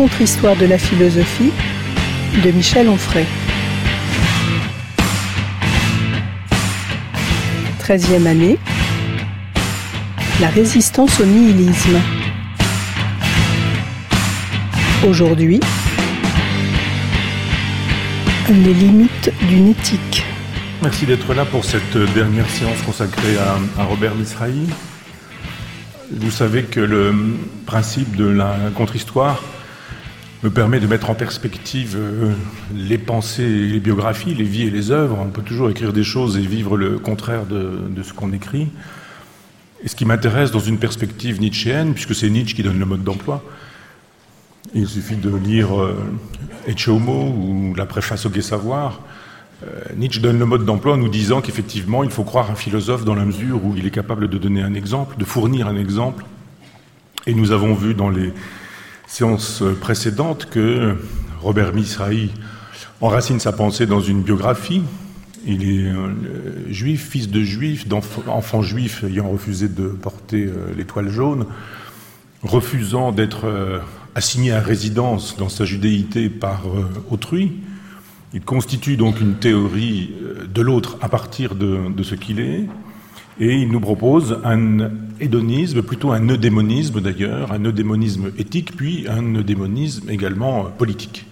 contre-histoire de la philosophie de Michel Onfray. 13e année, la résistance au nihilisme. Aujourd'hui, les limites d'une éthique. Merci d'être là pour cette dernière séance consacrée à Robert Misrahi. Vous savez que le principe de la contre-histoire me permet de mettre en perspective les pensées et les biographies, les vies et les œuvres. On peut toujours écrire des choses et vivre le contraire de ce qu'on écrit. Et ce qui m'intéresse dans une perspective nietzschéenne, puisque c'est Nietzsche qui donne le mode d'emploi, il suffit de lire Ecce Homo ou la préface au Gai Savoir. Nietzsche donne le mode d'emploi en nous disant qu'effectivement, il faut croire un philosophe dans la mesure où il est capable de donner un exemple, de fournir un exemple. Et nous avons vu dans les séances précédentes que Robert Misrahi enracine sa pensée dans une biographie. Il est juif, fils de juif, enfant juif ayant refusé de porter l'étoile jaune, refusant d'être assigné à résidence dans sa judéité par autrui. Il constitue donc une théorie de l'autre à partir de ce qu'il est, et il nous propose un hédonisme, plutôt un eudémonisme d'ailleurs, un eudémonisme éthique, puis un eudémonisme également politique.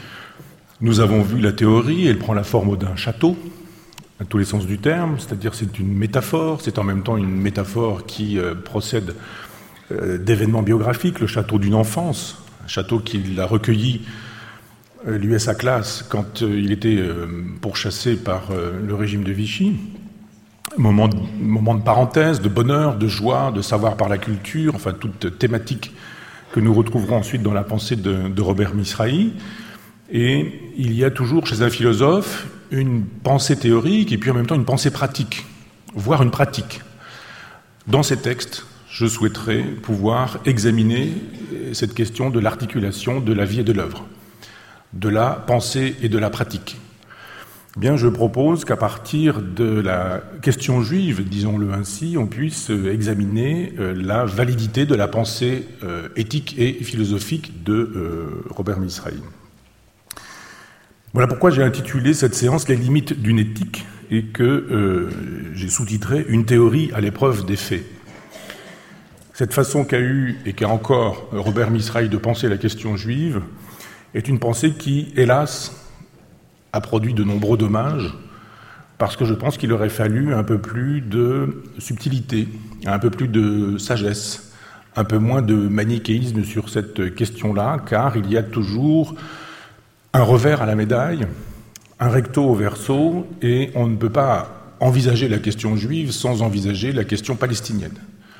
Nous avons vu la théorie, elle prend la forme d'un château, à tous les sens du terme, c'est-à-dire c'est une métaphore, c'est en même temps une métaphore qui procède d'événements biographiques, le château d'une enfance, un château qu'il a recueilli lui et sa classe quand il était pourchassé par le régime de Vichy. Moment de parenthèse, de bonheur, de joie, de savoir par la culture, enfin toute thématique que nous retrouverons ensuite dans la pensée de Robert Misrahi. Et il y a toujours chez un philosophe une pensée théorique et puis en même temps une pensée pratique, voire une pratique. Dans ces textes, je souhaiterais pouvoir examiner cette question de l'articulation de la vie et de l'œuvre, de la pensée et de la pratique. Bien, je propose qu'à partir de la question juive, disons-le ainsi, on puisse examiner la validité de la pensée éthique et philosophique de Robert Misrahi. Voilà pourquoi j'ai intitulé cette séance « Les limites d'une éthique » et que j'ai sous-titré « Une théorie à l'épreuve des faits ». Cette façon qu'a eu et qu'a encore Robert Misrahi de penser la question juive est une pensée qui, hélas, a produit de nombreux dommages, parce que je pense qu'il aurait fallu un peu plus de subtilité, un peu plus de sagesse, un peu moins de manichéisme sur cette question-là, car il y a toujours un revers à la médaille, un recto au verso, et on ne peut pas envisager la question juive sans envisager la question palestinienne.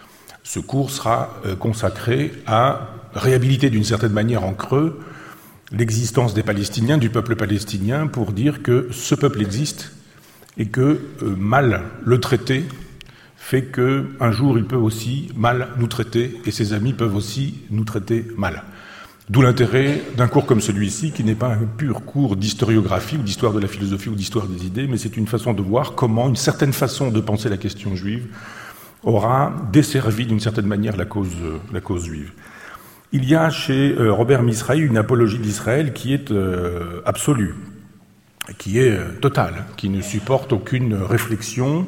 Ce cours sera consacré à réhabiliter d'une certaine manière en creux l'existence des Palestiniens, du peuple palestinien, pour dire que ce peuple existe et que mal le traiter fait qu'un jour il peut aussi mal nous traiter et ses amis peuvent aussi nous traiter mal. D'où l'intérêt d'un cours comme celui-ci, qui n'est pas un pur cours d'historiographie ou d'histoire de la philosophie ou d'histoire des idées, mais c'est une façon de voir comment une certaine façon de penser la question juive aura desservi d'une certaine manière la cause juive. Il y a chez Robert Misrahi une apologie d'Israël qui est absolue, qui est totale, qui ne supporte aucune réflexion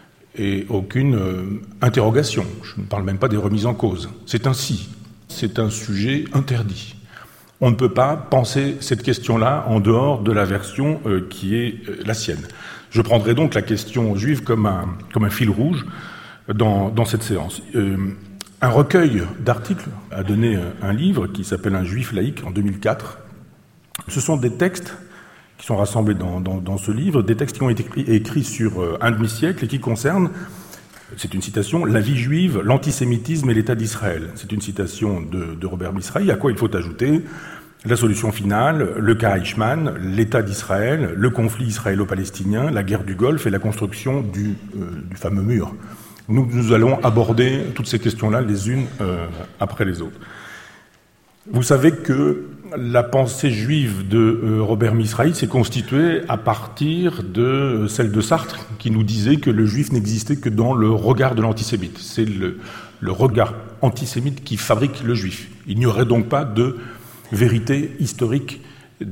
et aucune interrogation. Je ne parle même pas des remises en cause. C'est ainsi. C'est un sujet interdit. On ne peut pas penser cette question-là en dehors de la version qui est la sienne. Je prendrai donc la question juive comme un fil rouge dans cette séance. Un recueil d'articles a donné un livre qui s'appelle « Un juif laïque » en 2004. Ce sont des textes qui sont rassemblés dans ce livre, des textes qui ont été écrits sur un demi-siècle et qui concernent, c'est une citation, « la vie juive, l'antisémitisme et l'État d'Israël ». C'est une citation de Robert Misrahi, à quoi il faut ajouter la solution finale, le cas Eichmann, l'État d'Israël, le conflit israélo-palestinien, la guerre du Golfe et la construction du fameux mur. Nous allons aborder toutes ces questions-là les unes après les autres. Vous savez que la pensée juive de Robert Misrahi s'est constituée à partir de celle de Sartre, qui nous disait que le juif n'existait que dans le regard de l'antisémite. C'est le regard antisémite qui fabrique le juif. Il n'y aurait donc pas de vérité historique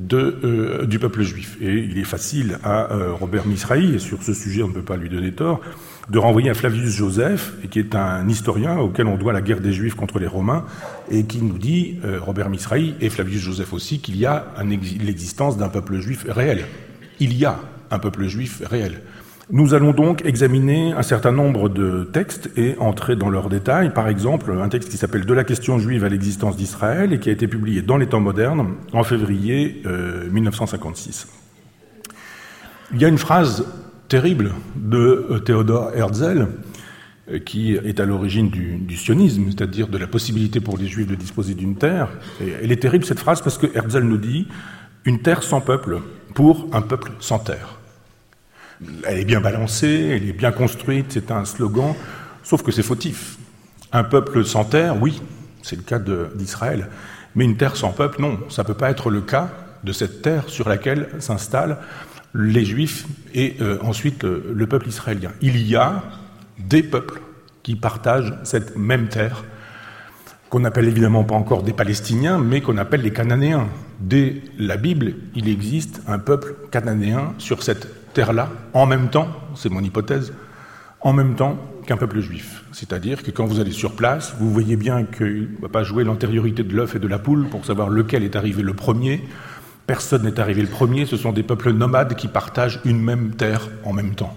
du peuple juif. Et il est facile à Robert Misrahi, et sur ce sujet on ne peut pas lui donner tort, de renvoyer à Flavius Joseph, qui est un historien auquel on doit la guerre des Juifs contre les Romains, et qui nous dit, Robert Misrahi et Flavius Joseph aussi, qu'il y a l'existence d'un peuple juif réel. Il y a un peuple juif réel. Nous allons donc examiner un certain nombre de textes et entrer dans leurs détails. Par exemple, un texte qui s'appelle « De la question juive à l'existence d'Israël » et qui a été publié dans les temps modernes en février 1956. Il y a une phrase terrible de Theodor Herzl qui est à l'origine du sionisme, c'est-à-dire de la possibilité pour les Juifs de disposer d'une terre. Et elle est terrible cette phrase parce que Herzl nous dit « Une terre sans peuple pour un peuple sans terre ». Elle est bien balancée, elle est bien construite, c'est un slogan, sauf que c'est fautif. Un peuple sans terre, oui, c'est le cas d'Israël, mais une terre sans peuple, non, ça ne peut pas être le cas de cette terre sur laquelle s'installent les Juifs et ensuite le peuple israélien. Il y a des peuples qui partagent cette même terre, qu'on n'appelle évidemment pas encore des Palestiniens, mais qu'on appelle les Cananéens. Dès la Bible, il existe un peuple cananéen sur cette terre-là, en même temps, c'est mon hypothèse, en même temps qu'un peuple juif. C'est-à-dire que quand vous allez sur place, vous voyez bien qu'il ne va pas jouer l'antériorité de l'œuf et de la poule pour savoir lequel est arrivé le premier. Personne n'est arrivé le premier, ce sont des peuples nomades qui partagent une même terre en même temps.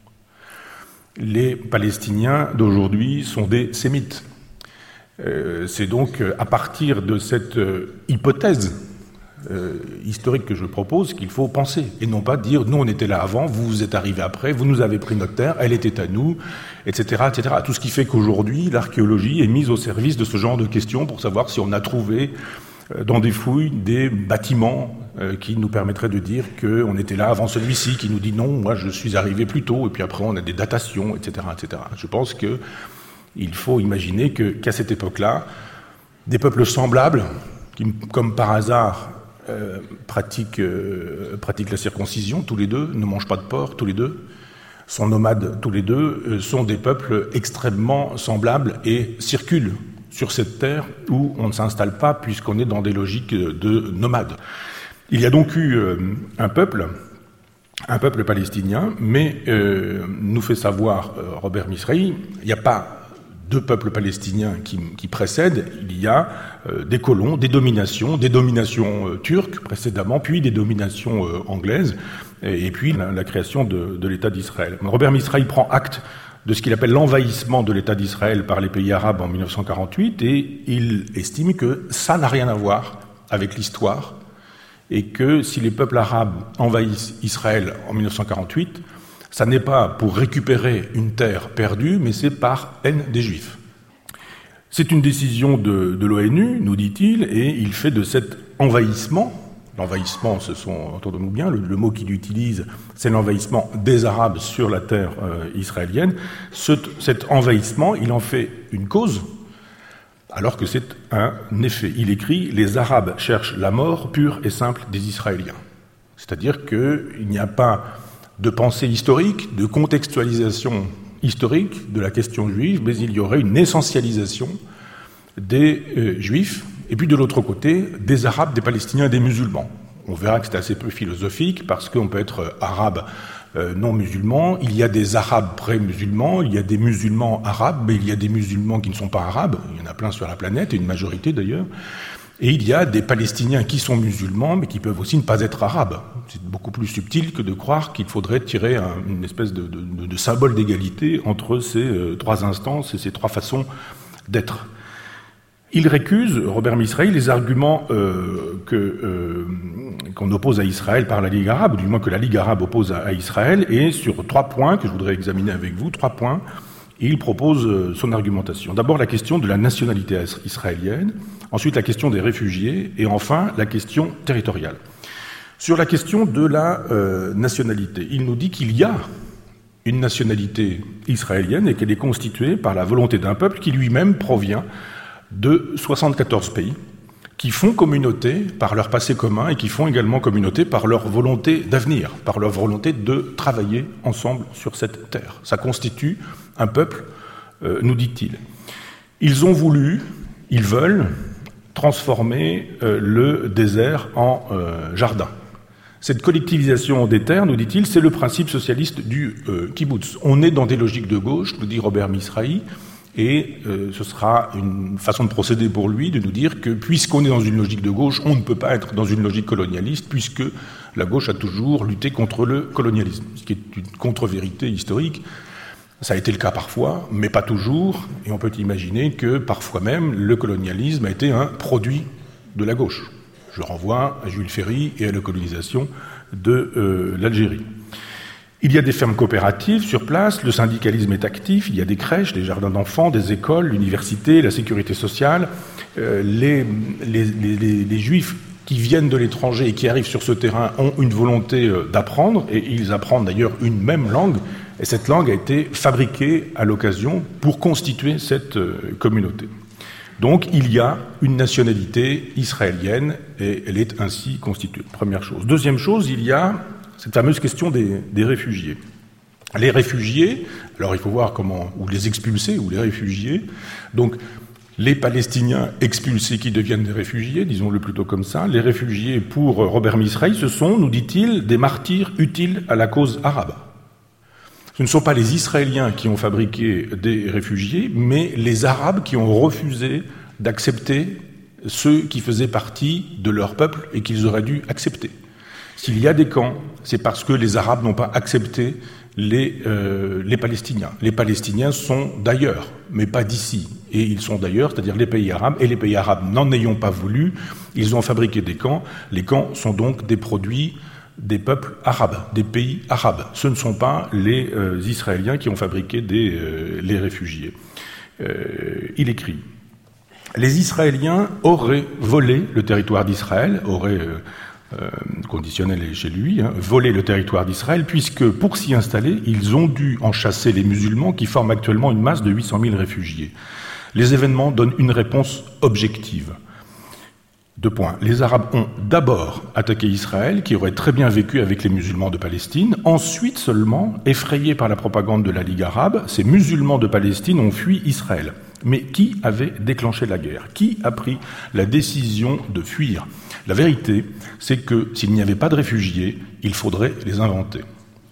Les Palestiniens d'aujourd'hui sont des Sémites. C'est donc à partir de cette hypothèse historique que je propose qu'il faut penser, et non pas dire « nous on était là avant, vous êtes arrivés après, vous nous avez pris notre terre, elle était à nous », etc., etc. Tout ce qui fait qu'aujourd'hui, l'archéologie est mise au service de ce genre de questions pour savoir si on a trouvé dans des fouilles des bâtiments qui nous permettraient de dire qu'on était là avant celui-ci, qui nous dit « non, moi je suis arrivé plus tôt », et puis après on a des datations, etc., etc. Je pense qu'il faut imaginer qu'à cette époque-là, des peuples semblables, qui, comme par hasard, pratiquent la circoncision tous les deux, ne mangent pas de porc tous les deux, sont nomades tous les deux, sont des peuples extrêmement semblables et circulent sur cette terre où on ne s'installe pas puisqu'on est dans des logiques de nomades. Il y a donc eu un peuple palestinien, mais nous fait savoir Robert Misrahi, il n'y a pas deux peuples palestiniens qui précèdent, il y a des colons, des dominations turques précédemment, puis des dominations anglaises, et puis la création de l'État d'Israël. Robert Misrahi prend acte de ce qu'il appelle l'envahissement de l'État d'Israël par les pays arabes en 1948, et il estime que ça n'a rien à voir avec l'histoire, et que si les peuples arabes envahissent Israël en 1948, ça n'est pas pour récupérer une terre perdue, mais c'est par haine des Juifs. C'est une décision de l'ONU, nous dit-il, et il fait de cet envahissement, l'envahissement, entendons-nous bien, le mot qu'il utilise, c'est l'envahissement des Arabes sur la terre israélienne. Cet envahissement, il en fait une cause, alors que c'est un effet. Il écrit « Les Arabes cherchent la mort pure et simple des Israéliens ». C'est-à-dire qu'il n'y a pas de pensée historique, de contextualisation historique de la question juive, mais il y aurait une essentialisation des Juifs, et puis de l'autre côté, des Arabes, des Palestiniens et des musulmans. On verra que c'est assez peu philosophique, parce qu'on peut être arabe non musulman, il y a des Arabes pré-musulmans, il y a des musulmans arabes, mais il y a des musulmans qui ne sont pas arabes, il y en a plein sur la planète, et une majorité d'ailleurs, et il y a des Palestiniens qui sont musulmans, mais qui peuvent aussi ne pas être arabes. C'est beaucoup plus subtil que de croire qu'il faudrait tirer une espèce de symbole d'égalité entre ces trois instances et ces trois façons d'être. Il récuse, Robert Misrahi, les arguments qu'on oppose à Israël par la Ligue arabe, ou du moins que la Ligue arabe oppose à Israël, et sur 3 points que je voudrais examiner avec vous, 3 points, il propose son argumentation. D'abord la question de la nationalité israélienne, ensuite la question des réfugiés, et enfin la question territoriale. Sur la question de la nationalité, il nous dit qu'il y a une nationalité israélienne et qu'elle est constituée par la volonté d'un peuple qui lui-même provient de 74 pays, qui font communauté par leur passé commun et qui font également communauté par leur volonté d'avenir, par leur volonté de travailler ensemble sur cette terre. Ça constitue un peuple, nous dit-il. Ils ont voulu, ils veulent transformer le désert en jardin. Cette collectivisation des terres, nous dit-il, c'est le principe socialiste du kibbutz. On est dans des logiques de gauche, nous dit Robert Misrahi, et ce sera une façon de procéder pour lui de nous dire que puisqu'on est dans une logique de gauche, on ne peut pas être dans une logique colonialiste, puisque la gauche a toujours lutté contre le colonialisme, ce qui est une contre-vérité historique. Ça a été le cas parfois, mais pas toujours, et on peut imaginer que parfois même le colonialisme a été un produit de la gauche. Je renvoie à Jules Ferry et à la colonisation de l'Algérie. Il y a des fermes coopératives sur place, le syndicalisme est actif, il y a des crèches, des jardins d'enfants, des écoles, l'université, la sécurité sociale. Les Juifs qui viennent de l'étranger et qui arrivent sur ce terrain ont une volonté d'apprendre, et ils apprennent d'ailleurs une même langue, et cette langue a été fabriquée à l'occasion pour constituer cette communauté. Donc il y a une nationalité israélienne et elle est ainsi constituée. Première chose. Deuxième chose, il y a cette fameuse question des réfugiés. Les réfugiés, alors il faut voir comment, ou les expulsés, ou les réfugiés, donc les Palestiniens expulsés qui deviennent des réfugiés, disons-le plutôt comme ça, les réfugiés pour Robert Misrahi, ce sont, nous dit-il, des martyrs utiles à la cause arabe. Ce ne sont pas les Israéliens qui ont fabriqué des réfugiés, mais les Arabes qui ont refusé d'accepter ceux qui faisaient partie de leur peuple et qu'ils auraient dû accepter. S'il y a des camps, c'est parce que les Arabes n'ont pas accepté les Palestiniens. Les Palestiniens sont d'ailleurs, mais pas d'ici. Et ils sont d'ailleurs, c'est-à-dire les pays arabes, et les pays arabes n'en ayant pas voulu, ils ont fabriqué des camps. Les camps sont donc des produits des peuples arabes, des pays arabes. Ce ne sont pas les Israéliens qui ont fabriqué les réfugiés. Il écrit « Les Israéliens auraient volé le territoire d'Israël, conditionnel est chez lui, volé le territoire d'Israël, puisque pour s'y installer, ils ont dû en chasser les musulmans qui forment actuellement une masse de 800 000 réfugiés. Les événements donnent une réponse objective. » Deux points. Les Arabes ont d'abord attaqué Israël, qui aurait très bien vécu avec les musulmans de Palestine. Ensuite seulement, effrayés par la propagande de la Ligue arabe, ces musulmans de Palestine ont fui Israël. Mais qui avait déclenché la guerre? Qui a pris la décision de fuir? La vérité, c'est que s'il n'y avait pas de réfugiés, il faudrait les inventer.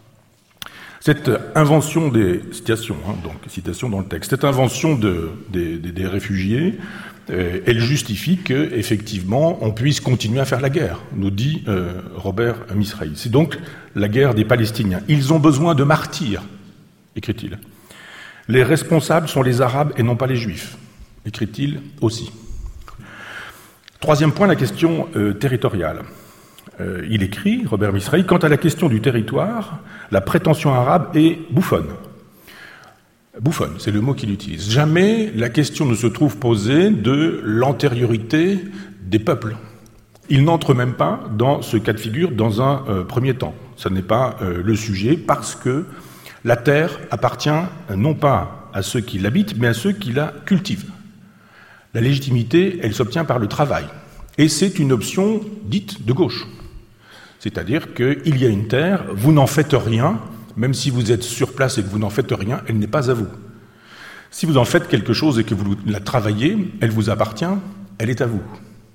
Cette invention des citations, donc citation dans le texte, cette invention des réfugiés, elle justifie qu'effectivement on puisse continuer à faire la guerre, nous dit Robert Misrahi. C'est donc la guerre des Palestiniens. Ils ont besoin de martyrs, écrit-il. Les responsables sont les Arabes et non pas les Juifs, écrit-il aussi. Troisième point, la question territoriale. Il écrit, Robert Misrahi, quant à la question du territoire, la prétention arabe est bouffonne. Bouffonne, c'est le mot qu'il utilise. Jamais la question ne se trouve posée de l'antériorité des peuples. Il n'entre même pas dans ce cas de figure dans un premier temps. Ce n'est pas le sujet parce que la terre appartient non pas à ceux qui l'habitent, mais à ceux qui la cultivent. La légitimité, elle s'obtient par le travail. Et c'est une option dite de gauche. C'est-à-dire qu'il y a une terre, vous n'en faites rien, même si vous êtes sur place et que vous n'en faites rien, elle n'est pas à vous. Si vous en faites quelque chose et que vous la travaillez, elle vous appartient, elle est à vous.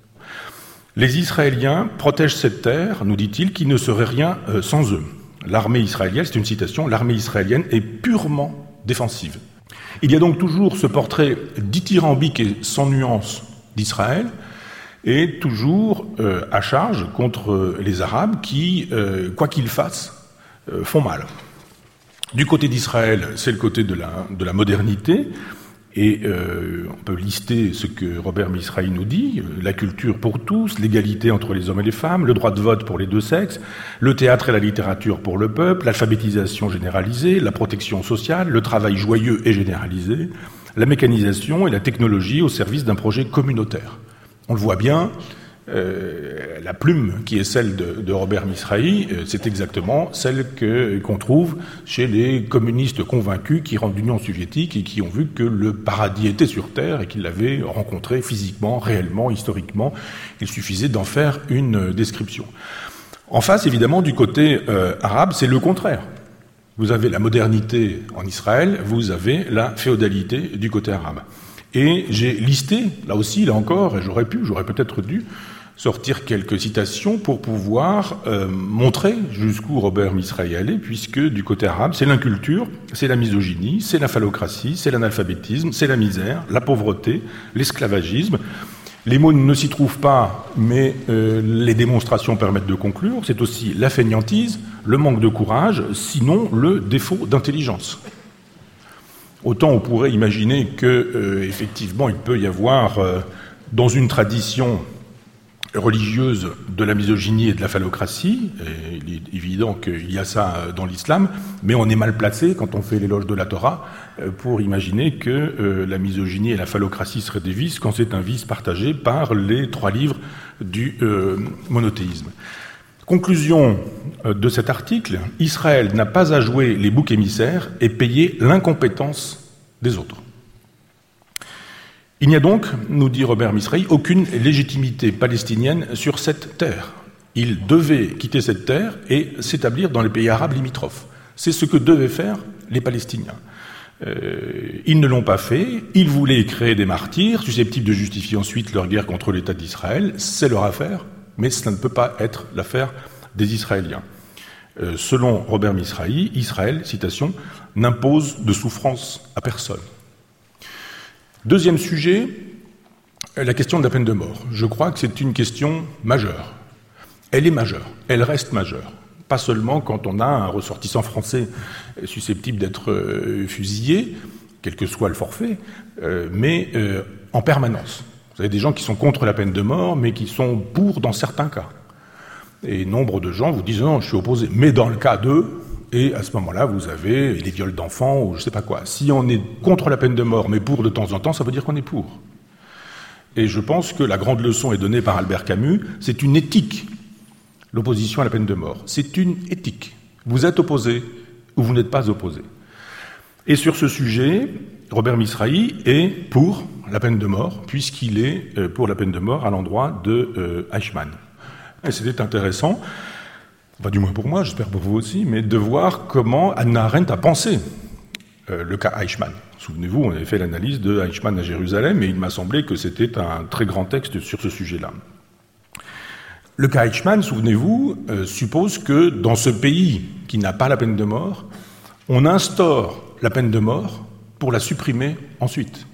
Les Israéliens protègent cette terre, nous dit-il, qui ne serait rien sans eux. L'armée israélienne, c'est une citation, l'armée israélienne est purement défensive. Il y a donc toujours ce portrait dithyrambique et sans nuance d'Israël, et toujours à charge contre les Arabes qui, quoi qu'ils fassent, font mal. Du côté d'Israël, c'est le côté de la modernité, et on peut lister ce que Robert Misrahi nous dit, la culture pour tous, l'égalité entre les hommes et les femmes, le droit de vote pour les deux sexes, le théâtre et la littérature pour le peuple, l'alphabétisation généralisée, la protection sociale, le travail joyeux et généralisé, la mécanisation et la technologie au service d'un projet communautaire. On le voit bien, la plume qui est celle de Robert Misrahi, c'est exactement celle qu'on trouve chez les communistes convaincus qui rentrent de l'Union soviétique et qui ont vu que le paradis était sur Terre et qu'ils l'avaient rencontré physiquement, réellement, historiquement. Il suffisait d'en faire une description. En face, évidemment, du côté arabe, c'est le contraire. Vous avez la modernité en Israël, vous avez la féodalité du côté arabe. Et j'ai listé, là encore, et j'aurais peut-être dû sortir quelques citations pour pouvoir montrer jusqu'où Robert Misrahi allait, puisque du côté arabe, c'est l'inculture, c'est la misogynie, c'est la phallocratie, c'est l'analphabétisme, c'est la misère, la pauvreté, l'esclavagisme. Les mots ne s'y trouvent pas, mais les démonstrations permettent de conclure. C'est aussi la fainéantise, le manque de courage, sinon le défaut d'intelligence. Autant on pourrait imaginer que, effectivement, il peut y avoir, dans une tradition religieuse de la misogynie et de la phallocratie, et il est évident qu'il y a ça dans l'islam, mais on est mal placé, quand on fait l'éloge de la Torah, pour imaginer que la misogynie et la phallocratie seraient des vices, quand c'est un vice partagé par les 3 livres du monothéisme. Conclusion de cet article, Israël n'a pas à jouer les boucs émissaires et payer l'incompétence des autres. Il n'y a donc, nous dit Robert Misrahi, aucune légitimité palestinienne sur cette terre. Ils devaient quitter cette terre et s'établir dans les pays arabes limitrophes. C'est ce que devaient faire les Palestiniens. Ils ne l'ont pas fait, ils voulaient créer des martyrs, susceptibles de justifier ensuite leur guerre contre l'État d'Israël. C'est leur affaire, mais cela ne peut pas être l'affaire des Israéliens. Selon Robert Misrahi, Israël, citation, n'impose de souffrance à personne. Deuxième sujet, la question de la peine de mort. Je crois que c'est une question majeure. Elle est majeure, elle reste majeure. Pas seulement quand on a un ressortissant français susceptible d'être fusillé, quel que soit le forfait, mais en permanence. Vous avez des gens qui sont contre la peine de mort, mais qui sont pour dans certains cas. Et nombre de gens vous disent « non, je suis opposé ». Mais dans le cas d'eux, et à ce moment-là, vous avez les viols d'enfants ou je ne sais pas quoi. Si on est contre la peine de mort, mais pour de temps en temps, ça veut dire qu'on est pour. Et je pense que la grande leçon est donnée par Albert Camus, c'est une éthique, l'opposition à la peine de mort. C'est une éthique. Vous êtes opposé ou vous n'êtes pas opposé. Et sur ce sujet, Robert Misrahi est pour la peine de mort, puisqu'il est pour la peine de mort à l'endroit de Eichmann. Et c'était intéressant, pas du moins pour moi, j'espère pour vous aussi, mais de voir comment Hannah Arendt a pensé le cas Eichmann. Souvenez-vous, on avait fait l'analyse de Eichmann à Jérusalem, et il m'a semblé que c'était un très grand texte sur ce sujet-là. Le cas Eichmann, souvenez-vous, suppose que dans ce pays qui n'a pas la peine de mort, on instaure la peine de mort pour la supprimer ensuite.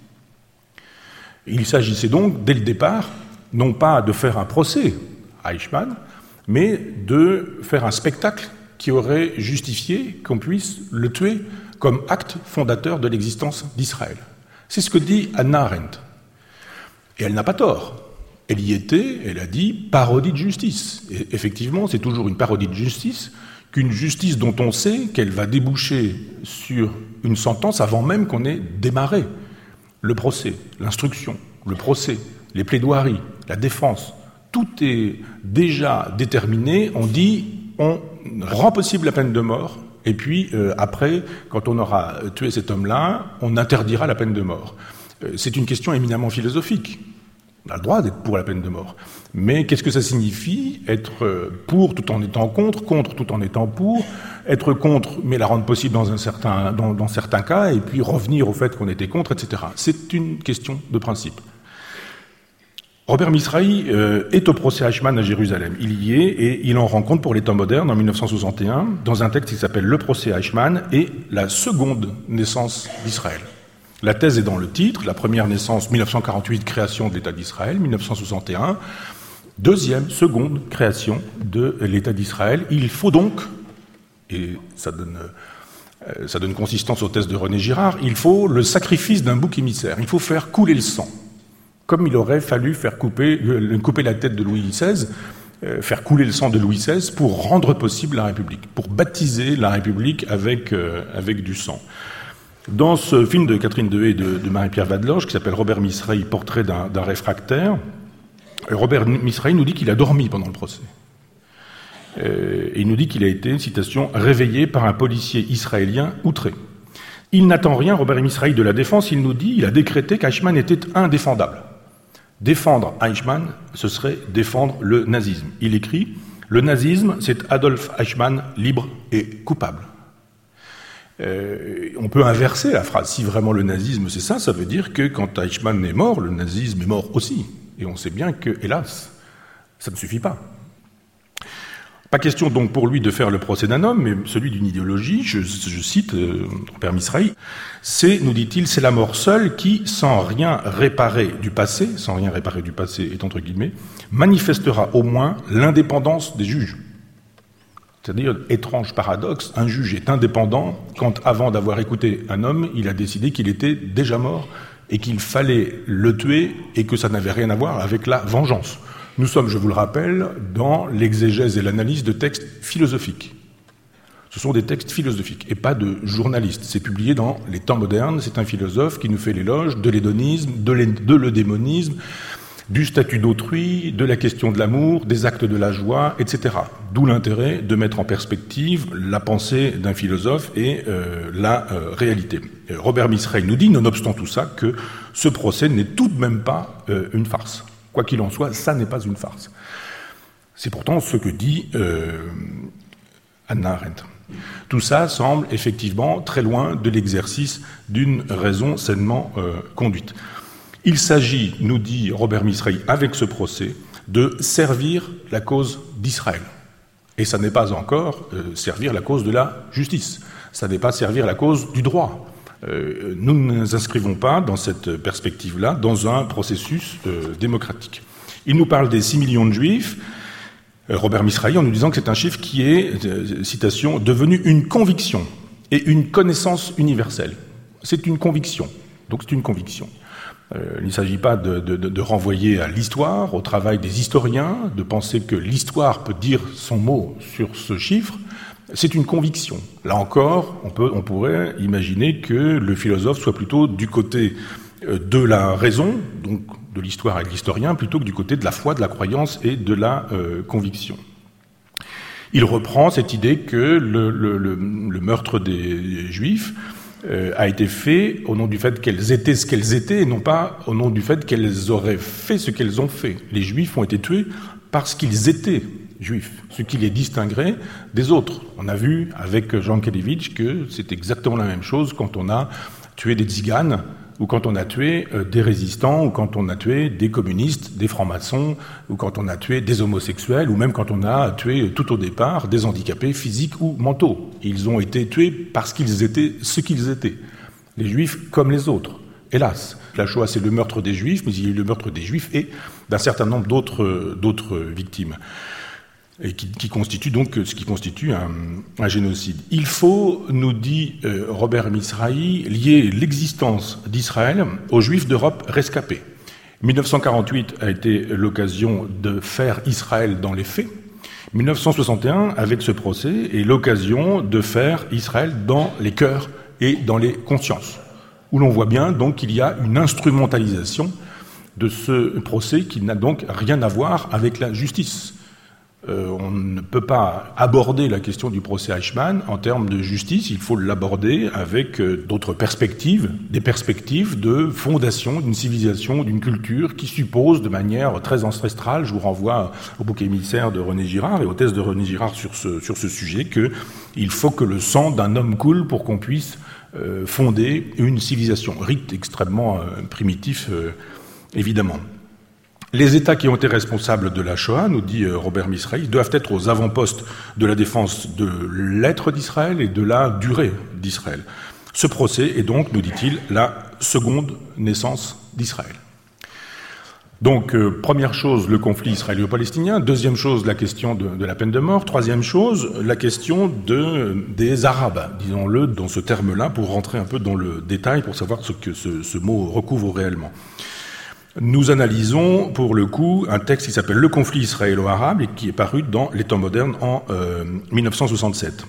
Il s'agissait donc, dès le départ, non pas de faire un procès à Eichmann, mais de faire un spectacle qui aurait justifié qu'on puisse le tuer comme acte fondateur de l'existence d'Israël. C'est ce que dit Hannah Arendt. Et elle n'a pas tort. Elle y était, elle a dit « parodie de justice ». Et effectivement, c'est toujours une parodie de justice qu'une justice dont on sait qu'elle va déboucher sur une sentence avant même qu'on ait démarré le procès, l'instruction, le procès, les plaidoiries, la défense. Tout est déjà déterminé, on dit, on rend possible la peine de mort, et puis après, quand on aura tué cet homme-là, on interdira la peine de mort. C'est une question éminemment philosophique. On a le droit d'être pour la peine de mort. Mais qu'est-ce que ça signifie être pour tout en étant contre tout en étant pour, être contre mais la rendre possible dans certains cas, et puis revenir au fait qu'on était contre, etc. C'est une question de principe. Robert Misrahi est au procès Eichmann à Jérusalem. Il y est et il en rend compte pour les temps modernes en 1961 dans un texte qui s'appelle « Le procès Eichmann et la seconde naissance d'Israël ». La thèse est dans le titre, la première naissance 1948, création de l'État d'Israël, 1961, seconde création de l'État d'Israël. Il faut donc, et ça donne consistance aux thèses de René Girard, il faut le sacrifice d'un bouc émissaire, il faut faire couler le sang. Comme il aurait fallu faire couper la tête de Louis XVI, faire couler le sang de Louis XVI pour rendre possible la République, pour baptiser la République avec du sang. Dans ce film de Catherine Dehé et de Marie-Pierre Vadlange, qui s'appelle Robert Misrahi, portrait d'un réfractaire, Robert Misrahi nous dit qu'il a dormi pendant le procès. Et il nous dit qu'il a été, citation, réveillé par un policier israélien outré. Il n'attend rien, Robert Misrahi, de la défense, il nous dit, il a décrété qu'Eichmann était indéfendable. Défendre Eichmann, ce serait défendre le nazisme. Il écrit « Le nazisme, c'est Adolf Eichmann libre et coupable ». On peut inverser la phrase. Si vraiment le nazisme c'est ça, ça veut dire que quand Eichmann est mort, le nazisme est mort aussi. Et on sait bien que, hélas, ça ne suffit pas. Pas question donc pour lui de faire le procès d'un homme, mais celui d'une idéologie. Je cite Robert Misrahi, nous dit-il, c'est la mort seule qui, sans rien réparer du passé est entre guillemets, manifestera au moins l'indépendance des juges. C'est-à-dire, étrange paradoxe, un juge est indépendant quand, avant d'avoir écouté un homme, il a décidé qu'il était déjà mort et qu'il fallait le tuer et que ça n'avait rien à voir avec la vengeance. Nous sommes, je vous le rappelle, dans l'exégèse et l'analyse de textes philosophiques. Ce sont des textes philosophiques et pas de journalistes. C'est publié dans Les Temps modernes, c'est un philosophe qui nous fait l'éloge de l'hédonisme, de l'eudémonisme, du statut d'autrui, de la question de l'amour, des actes de la joie, etc. D'où l'intérêt de mettre en perspective la pensée d'un philosophe et la réalité. Robert Misrahi nous dit, nonobstant tout ça, que ce procès n'est tout de même pas une farce. Quoi qu'il en soit, ça n'est pas une farce. C'est pourtant ce que dit Hannah Arendt. Tout ça semble effectivement très loin de l'exercice d'une raison sainement conduite. Il s'agit, nous dit Robert Misrahi, avec ce procès, de servir la cause d'Israël. Et ça n'est pas encore servir la cause de la justice. Ça n'est pas servir la cause du droit. Nous ne nous inscrivons pas dans cette perspective-là, dans un processus démocratique. Il nous parle des 6 millions de juifs, Robert Misrahi, en nous disant que c'est un chiffre qui est, citation, devenu une conviction et une connaissance universelle. C'est une conviction. Donc c'est une conviction. Il ne s'agit pas de renvoyer à l'histoire, au travail des historiens, de penser que l'histoire peut dire son mot sur ce chiffre. C'est une conviction. Là encore, on pourrait imaginer que le philosophe soit plutôt du côté de la raison, donc de l'histoire et de l'historien, plutôt que du côté de la foi, de la croyance et de la conviction. Il reprend cette idée que le meurtre des Juifs a été fait au nom du fait qu'elles étaient ce qu'elles étaient, et non pas au nom du fait qu'elles auraient fait ce qu'elles ont fait. Les Juifs ont été tués parce qu'ils étaient Juifs, ce qui les distinguerait des autres. On a vu avec Jean Kelevitch que c'est exactement la même chose quand on a tué des tziganes, ou quand on a tué des résistants, ou quand on a tué des communistes, des francs-maçons, ou quand on a tué des homosexuels, ou même quand on a tué tout au départ des handicapés physiques ou mentaux. Ils ont été tués parce qu'ils étaient ce qu'ils étaient. Les Juifs comme les autres. Hélas, la Shoah c'est le meurtre des Juifs, mais il y a eu le meurtre des Juifs et d'un certain nombre d'autres victimes. Et qui constitue donc ce qui constitue un génocide. Il faut, nous dit Robert Misrahi, lier l'existence d'Israël aux Juifs d'Europe rescapés. 1948 a été l'occasion de faire Israël dans les faits. 1961, avec ce procès, est l'occasion de faire Israël dans les cœurs et dans les consciences, où l'on voit bien donc qu'il y a une instrumentalisation de ce procès qui n'a donc rien à voir avec la justice. On ne peut pas aborder la question du procès Eichmann en termes de justice, il faut l'aborder avec d'autres perspectives, des perspectives de fondation d'une civilisation, d'une culture qui suppose de manière très ancestrale, je vous renvoie au bouc émissaire de René Girard et aux thèses de René Girard sur ce sujet, qu'il faut que le sang d'un homme coule pour qu'on puisse fonder une civilisation. Rite extrêmement primitif, évidemment. Les États qui ont été responsables de la Shoah, nous dit Robert Misrahi, doivent être aux avant-postes de la défense de l'être d'Israël et de la durée d'Israël. Ce procès est donc, nous dit-il, la seconde naissance d'Israël. Donc, première chose, le conflit israélo-palestinien. Deuxième chose, la question de la peine de mort. Troisième chose, la question des Arabes, disons-le dans ce terme-là, pour rentrer un peu dans le détail, pour savoir ce que ce mot recouvre réellement. Nous analysons, pour le coup, un texte qui s'appelle « Le conflit israélo-arabe » et qui est paru dans Les Temps modernes en 1967.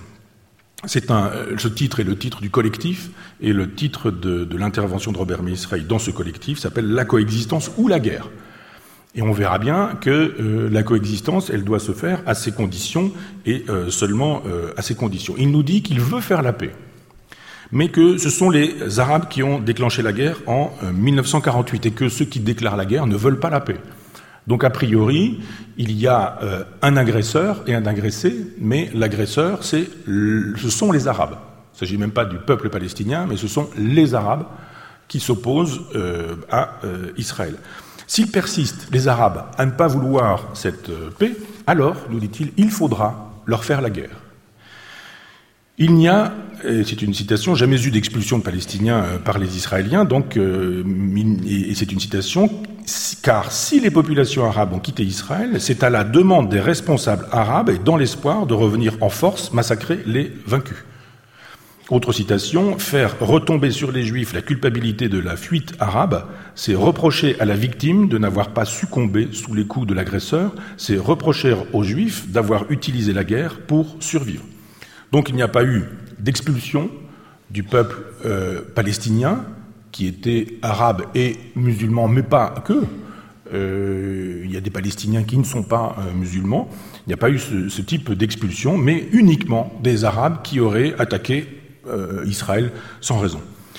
Ce titre est le titre du collectif, et le titre de l'intervention de Robert Misrahi dans ce collectif s'appelle « La coexistence ou la guerre ». Et on verra bien que la coexistence, elle doit se faire à ses conditions, et seulement à ses conditions. Il nous dit qu'il veut faire la paix, mais que ce sont les Arabes qui ont déclenché la guerre en 1948 et que ceux qui déclarent la guerre ne veulent pas la paix. Donc a priori, il y a un agresseur et un agressé, mais l'agresseur, ce sont les Arabes. Il ne s'agit même pas du peuple palestinien, mais ce sont les Arabes qui s'opposent à Israël. S'il persiste, les Arabes, à ne pas vouloir cette paix, alors, nous dit-il, il faudra leur faire la guerre. Il n'y a, c'est une citation, jamais eu d'expulsion de Palestiniens par les Israéliens, donc, et c'est une citation, car si les populations arabes ont quitté Israël, c'est à la demande des responsables arabes et dans l'espoir de revenir en force massacrer les vaincus. Autre citation, faire retomber sur les Juifs la culpabilité de la fuite arabe, c'est reprocher à la victime de n'avoir pas succombé sous les coups de l'agresseur, c'est reprocher aux Juifs d'avoir utilisé la guerre pour survivre. Donc il n'y a pas eu d'expulsion du peuple palestinien, qui était arabe et musulman, mais pas que. Il y a des Palestiniens qui ne sont pas musulmans. Il n'y a pas eu ce type d'expulsion, mais uniquement des Arabes qui auraient attaqué Israël sans raison.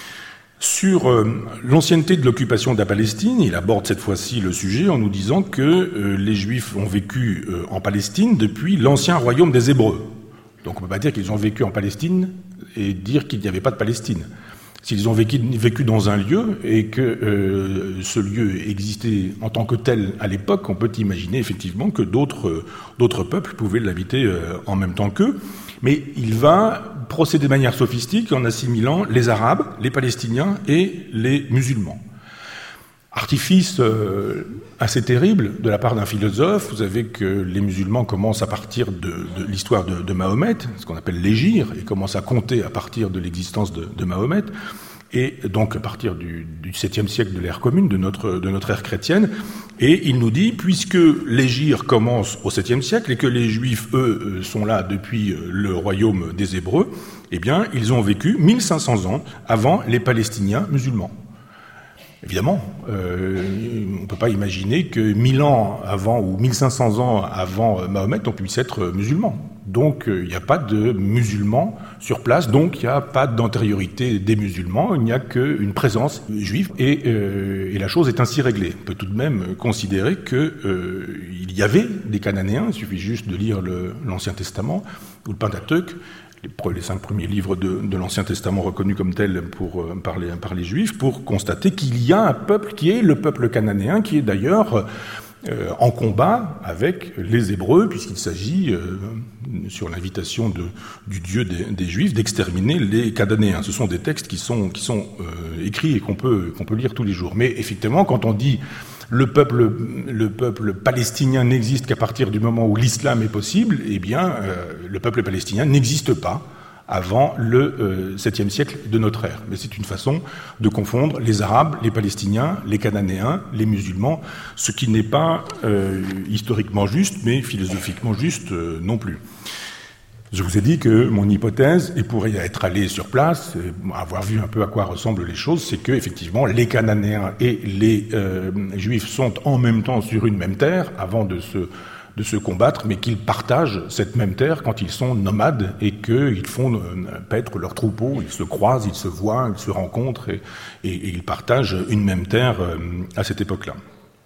Sur l'ancienneté de l'occupation de la Palestine, il aborde cette fois-ci le sujet en nous disant que les Juifs ont vécu en Palestine depuis l'ancien royaume des Hébreux. Donc on ne peut pas dire qu'ils ont vécu en Palestine et dire qu'il n'y avait pas de Palestine. S'ils ont vécu dans un lieu et que ce lieu existait en tant que tel à l'époque, on peut imaginer effectivement que d'autres peuples pouvaient l'habiter en même temps qu'eux. Mais il va procéder de manière sophistique en assimilant les Arabes, les Palestiniens et les musulmans. Artifice assez terrible de la part d'un philosophe. Vous savez que les musulmans commencent à partir de l'histoire de Mahomet, ce qu'on appelle l'hégire, et commencent à compter à partir de l'existence de Mahomet, et donc à partir du 7e siècle de l'ère commune, de notre ère chrétienne. Et il nous dit, puisque l'hégire commence au 7e siècle et que les Juifs, eux, sont là depuis le royaume des Hébreux, eh bien, ils ont vécu 1500 ans avant les Palestiniens musulmans. Évidemment, on ne peut pas imaginer que 1000 ans avant ou 1500 ans avant Mahomet, on puisse être musulman. Donc, il n'y a pas de musulmans sur place, donc il n'y a pas d'antériorité des musulmans, il n'y a qu'une présence juive, et la chose est ainsi réglée. On peut tout de même considérer qu'il y avait des Cananéens, il suffit juste de lire l'Ancien Testament ou le Pentateuque, les 5 premiers livres de l'Ancien Testament reconnus comme tels par les Juifs, pour constater qu'il y a un peuple qui est le peuple cananéen, qui est d'ailleurs en combat avec les Hébreux, puisqu'il s'agit, sur l'invitation du Dieu des Juifs, d'exterminer les Cananéens. Ce sont des textes qui sont écrits et qu'on peut lire tous les jours. Mais effectivement, quand on dit le peuple palestinien n'existe qu'à partir du moment où l'islam est possible, eh bien, le peuple palestinien n'existe pas avant le 7e siècle de notre ère. Mais c'est une façon de confondre les Arabes, les Palestiniens, les Cananéens, les musulmans, ce qui n'est pas historiquement juste, mais philosophiquement juste non plus. Je vous ai dit que mon hypothèse, et pour y être allé sur place, avoir vu un peu à quoi ressemblent les choses, c'est que effectivement les Cananéens et les Juifs sont en même temps sur une même terre avant de se combattre, mais qu'ils partagent cette même terre quand ils sont nomades et qu'ils font paître leurs troupeaux, ils se croisent, ils se voient, ils se rencontrent et ils partagent une même terre à cette époque-là.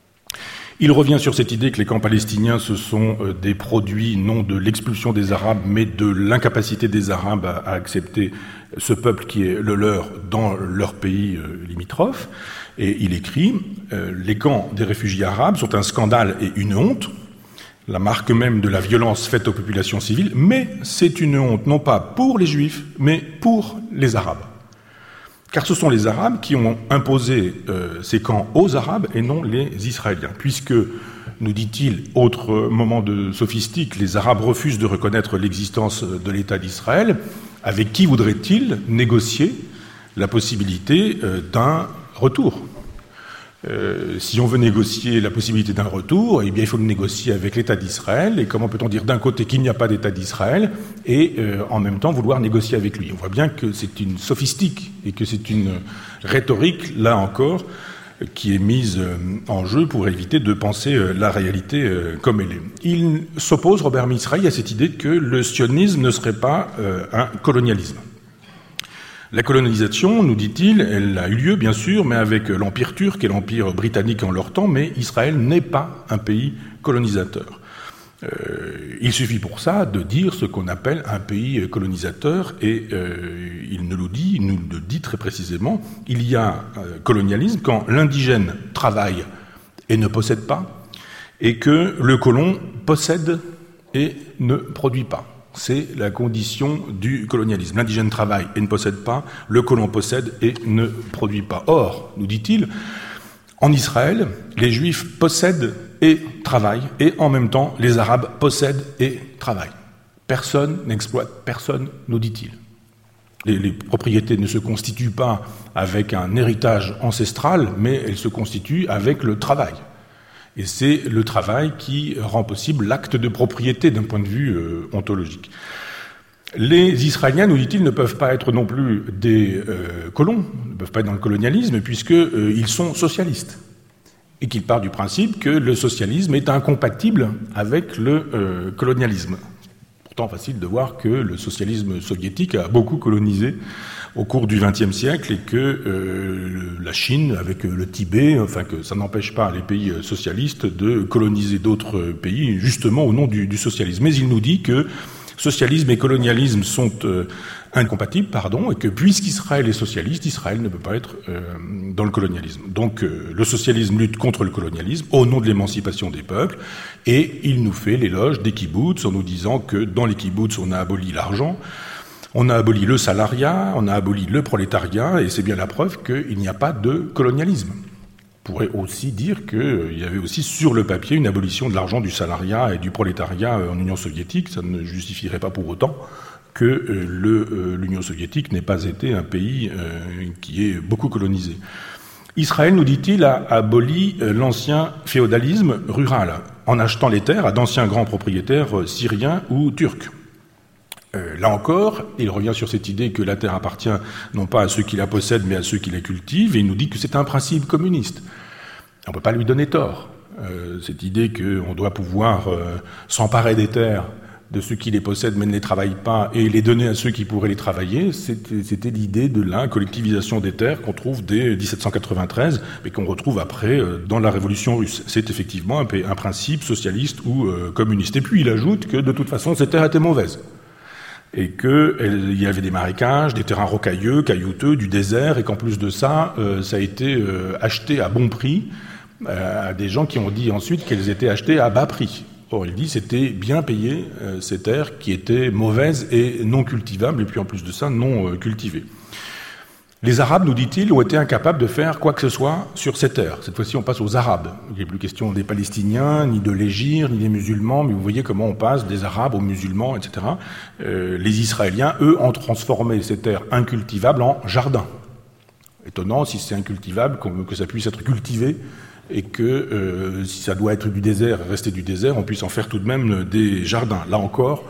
Il revient sur cette idée que les camps palestiniens, ce sont des produits non de l'expulsion des Arabes, mais de l'incapacité des Arabes à accepter ce peuple qui est le leur dans leur pays limitrophe. Et il écrit « Les camps des réfugiés arabes sont un scandale et une honte, la marque même de la violence faite aux populations civiles, mais c'est une honte non pas pour les Juifs, mais pour les Arabes. Car ce sont les Arabes qui ont imposé ces camps aux Arabes et non les Israéliens. Puisque, nous dit-il, autre moment de sophistique, les Arabes refusent de reconnaître l'existence de l'État d'Israël, avec qui voudraient-ils négocier la possibilité d'un retour ? Si on veut négocier la possibilité d'un retour, eh bien, il faut le négocier avec l'État d'Israël. Et comment peut-on dire d'un côté qu'il n'y a pas d'État d'Israël et en même temps vouloir négocier avec lui ? On voit bien que c'est une sophistique et que c'est une rhétorique, là encore, qui est mise en jeu pour éviter de penser la réalité comme elle est. Il s'oppose, Robert Misraï, à cette idée que le sionisme ne serait pas un colonialisme. La colonisation, nous dit-il, elle a eu lieu, bien sûr, mais avec l'Empire turc et l'Empire britannique en leur temps, mais Israël n'est pas un pays colonisateur. Il suffit pour ça de dire ce qu'on appelle un pays colonisateur, et il nous le dit très précisément. Il y a colonialisme quand l'indigène travaille et ne possède pas, et que le colon possède et ne produit pas. C'est la condition du colonialisme. L'indigène travaille et ne possède pas, le colon possède et ne produit pas. Or, nous dit-il, en Israël, les Juifs possèdent et travaillent, et en même temps, les Arabes possèdent et travaillent. Personne n'exploite personne, nous dit-il. Les propriétés ne se constituent pas avec un héritage ancestral, mais elles se constituent avec le travail. Et c'est le travail qui rend possible l'acte de propriété d'un point de vue ontologique. Les Israéliens, nous dit-il, ne peuvent pas être non plus des colons, ne peuvent pas être dans le colonialisme, puisqu'ils sont socialistes. Et qu'il part du principe que le socialisme est incompatible avec le colonialisme. Pourtant, facile de voir que le socialisme soviétique a beaucoup colonisé au cours du XXe siècle, et que la Chine, avec le Tibet, enfin que ça n'empêche pas les pays socialistes de coloniser d'autres pays, justement au nom du socialisme. Mais il nous dit que socialisme et colonialisme sont incompatibles, et que puisqu'Israël est socialiste, Israël ne peut pas être dans le colonialisme. Donc le socialisme lutte contre le colonialisme au nom de l'émancipation des peuples, et il nous fait l'éloge des kibboutz en nous disant que dans les kibboutz on a aboli l'argent, on a aboli le salariat, on a aboli le prolétariat, et c'est bien la preuve qu'il n'y a pas de colonialisme. On pourrait aussi dire qu'il y avait aussi sur le papier une abolition de l'argent, du salariat et du prolétariat en Union soviétique. Ça ne justifierait pas pour autant que l'Union soviétique n'ait pas été un pays qui ait beaucoup colonisé. Israël, nous dit-il, a aboli l'ancien féodalisme rural en achetant les terres à d'anciens grands propriétaires syriens ou turcs. Là encore, il revient sur cette idée que la terre appartient non pas à ceux qui la possèdent, mais à ceux qui la cultivent, et il nous dit que c'est un principe communiste. On ne peut pas lui donner tort. Cette idée qu'on doit pouvoir s'emparer des terres de ceux qui les possèdent mais ne les travaillent pas et les donner à ceux qui pourraient les travailler, c'était l'idée de la collectivisation des terres qu'on trouve dès 1793, mais qu'on retrouve après dans la Révolution russe. C'est effectivement un principe socialiste ou communiste. Et puis il ajoute que de toute façon ces terres étaient mauvaises, et qu'il y avait des marécages, des terrains rocailleux, caillouteux, du désert, et qu'en plus de ça, ça a été acheté à bon prix à des gens qui ont dit ensuite qu'elles étaient achetées à bas prix. Or, il dit c'était bien payé ces terres qui étaient mauvaises et non cultivables, et puis en plus de ça, non cultivées. Les Arabes, nous dit-il, ont été incapables de faire quoi que ce soit sur ces terres. Cette fois-ci, on passe aux Arabes. Il n'est plus question des Palestiniens, ni de l'Hégire, ni des musulmans, mais vous voyez comment on passe des Arabes aux musulmans, etc. Les Israéliens, eux, ont transformé ces terres incultivables en jardins. Étonnant, si c'est incultivable, que ça puisse être cultivé, et que si ça doit être du désert, rester du désert, on puisse en faire tout de même des jardins. Là encore,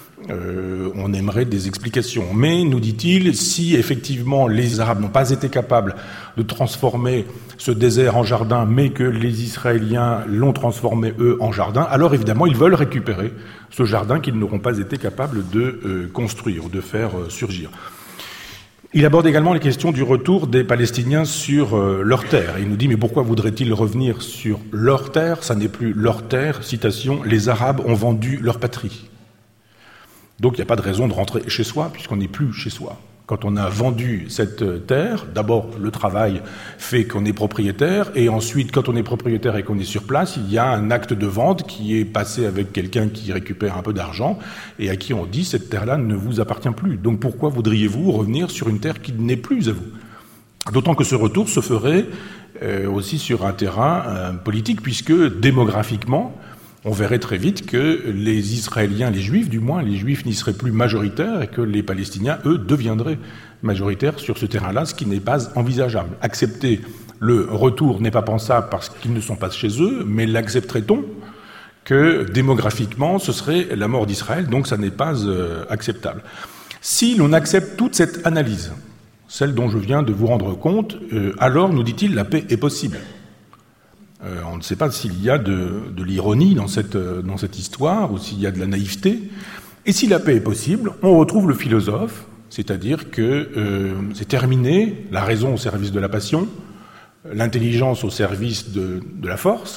on aimerait des explications. Mais, nous dit-il, si effectivement les Arabes n'ont pas été capables de transformer ce désert en jardin, mais que les Israéliens l'ont transformé, eux, en jardin, alors évidemment, ils veulent récupérer ce jardin qu'ils n'auront pas été capables de construire, de faire surgir. Il aborde également les questions du retour des Palestiniens sur leurs terres. Il nous dit, mais pourquoi voudraient-ils revenir sur leurs terres ? Ça n'est plus leur terre. Citation, « Les Arabes ont vendu leur patrie ». Donc il n'y a pas de raison de rentrer chez soi, puisqu'on n'est plus chez soi. Quand on a vendu cette terre, d'abord le travail fait qu'on est propriétaire, et ensuite quand on est propriétaire et qu'on est sur place, il y a un acte de vente qui est passé avec quelqu'un qui récupère un peu d'argent, et à qui on dit cette terre-là ne vous appartient plus. Donc pourquoi voudriez-vous revenir sur une terre qui n'est plus à vous ? D'autant que ce retour se ferait aussi sur un terrain politique, puisque démographiquement, on verrait très vite que les Israéliens, les Juifs du moins, les Juifs n'y seraient plus majoritaires et que les Palestiniens, eux, deviendraient majoritaires sur ce terrain-là, ce qui n'est pas envisageable. Accepter le retour n'est pas pensable parce qu'ils ne sont pas chez eux, mais l'accepterait-on que démographiquement, ce serait la mort d'Israël, donc ça n'est pas acceptable. Si l'on accepte toute cette analyse, celle dont je viens de vous rendre compte, alors, nous dit-il, la paix est possible. On ne sait pas s'il y a de l'ironie dans cette histoire ou s'il y a de la naïveté. Et si la paix est possible, on retrouve le philosophe, c'est-à-dire que c'est terminé, la raison au service de la passion, l'intelligence au service de la force,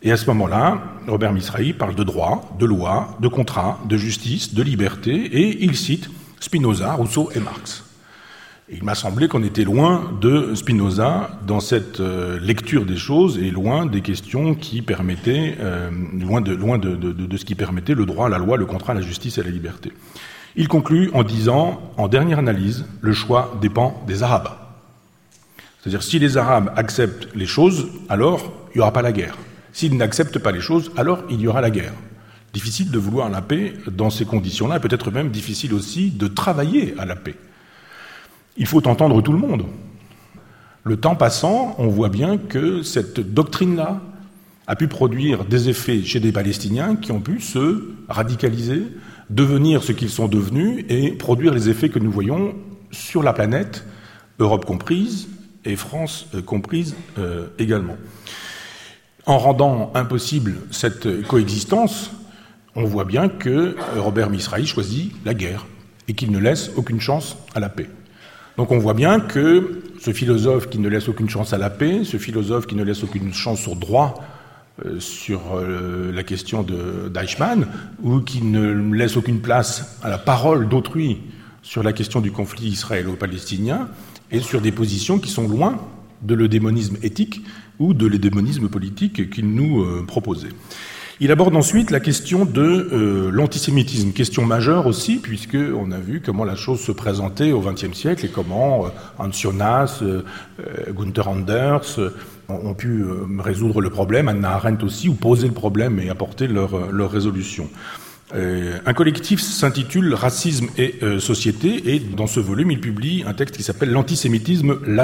Et à ce moment-là, Robert Misrahi parle de droit, de loi, de contrat, de justice, de liberté, et il cite Spinoza, Rousseau et Marx. Et il m'a semblé qu'on était loin de Spinoza dans cette lecture des choses et loin des questions qui permettaient, loin de ce qui permettait le droit, la loi, le contrat, la justice et la liberté. Il conclut en disant, en dernière analyse, le choix dépend des Arabes. C'est-à-dire, si les Arabes acceptent les choses, alors il n'y aura pas la guerre. S'ils n'acceptent pas les choses, alors il y aura la guerre. Difficile de vouloir la paix dans ces conditions-là, et peut-être même difficile aussi de travailler à la paix. Il faut entendre tout le monde. Le temps passant, on voit bien que cette doctrine-là a pu produire des effets chez des Palestiniens qui ont pu se radicaliser, devenir ce qu'ils sont devenus et produire les effets que nous voyons sur la planète, Europe comprise et France comprise également. En rendant impossible cette coexistence, on voit bien que Robert Misrahi choisit la guerre et qu'il ne laisse aucune chance à la paix. Donc on voit bien que ce philosophe qui ne laisse aucune chance à la paix, ce philosophe qui ne laisse aucune chance au droit sur la question d'Eichmann, ou qui ne laisse aucune place à la parole d'autrui sur la question du conflit israélo-palestinien, et sur des positions qui sont loin de l'eudémonisme éthique ou de l'eudémonisme politique qu'il nous proposait. Il aborde ensuite la question de l'antisémitisme, question majeure aussi, puisqu'on a vu comment la chose se présentait au XXe siècle et comment Hans Jonas, Gunther Anders ont pu résoudre le problème, Hannah Arendt aussi, ou poser le problème et apporter leur résolution. Un collectif s'intitule « Racisme et société » et dans ce volume, il publie un texte qui s'appelle « L'antisémitisme latent ».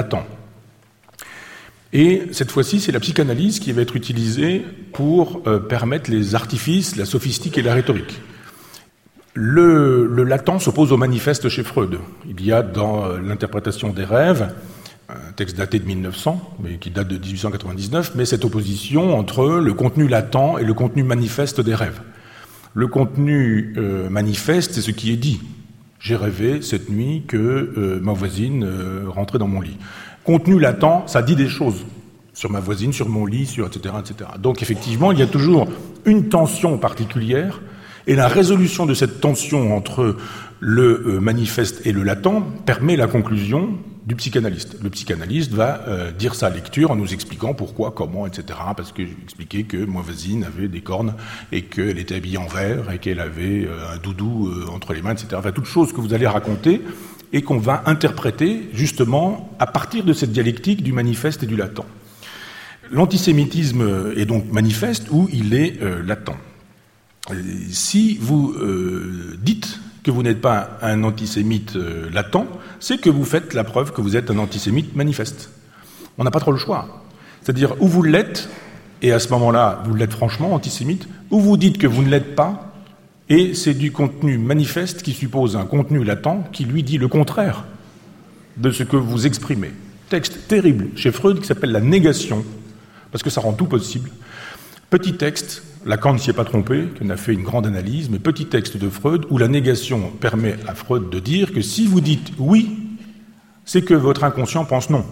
Et cette fois-ci, c'est la psychanalyse qui va être utilisée pour permettre les artifices, la sophistique et la rhétorique. Le latent s'oppose au manifeste chez Freud. Il y a dans l'interprétation des rêves, un texte daté de 1900, mais qui date de 1899, mais cette opposition entre le contenu latent et le contenu manifeste des rêves. Le contenu manifeste, c'est ce qui est dit. J'ai rêvé cette nuit que ma voisine rentrait dans mon lit. Contenu latent, ça dit des choses sur ma voisine, sur mon lit, sur etc., etc. Donc effectivement, il y a toujours une tension particulière, et la résolution de cette tension entre le manifeste et le latent permet la conclusion du psychanalyste. Le psychanalyste va dire sa lecture en nous expliquant pourquoi, comment, etc. Parce que j'ai expliqué que ma voisine avait des cornes et qu'elle était habillée en vert et qu'elle avait un doudou entre les mains, etc. Enfin, toutes choses que vous allez raconter et qu'on va interpréter justement à partir de cette dialectique du manifeste et du latent. L'antisémitisme est donc manifeste ou il est latent. Si vous dites que vous n'êtes pas un antisémite latent, c'est que vous faites la preuve que vous êtes un antisémite manifeste. On n'a pas trop le choix. C'est-à-dire, ou vous l'êtes, et à ce moment-là, vous l'êtes franchement antisémite, ou vous dites que vous ne l'êtes pas, et c'est du contenu manifeste qui suppose un contenu latent qui lui dit le contraire de ce que vous exprimez. Texte terrible chez Freud qui s'appelle la négation, parce que ça rend tout possible. Petit texte, Lacan ne s'y est pas trompé, qui en a fait une grande analyse, mais petit texte de Freud où la négation permet à Freud de dire que si vous dites oui, c'est que votre inconscient pense non.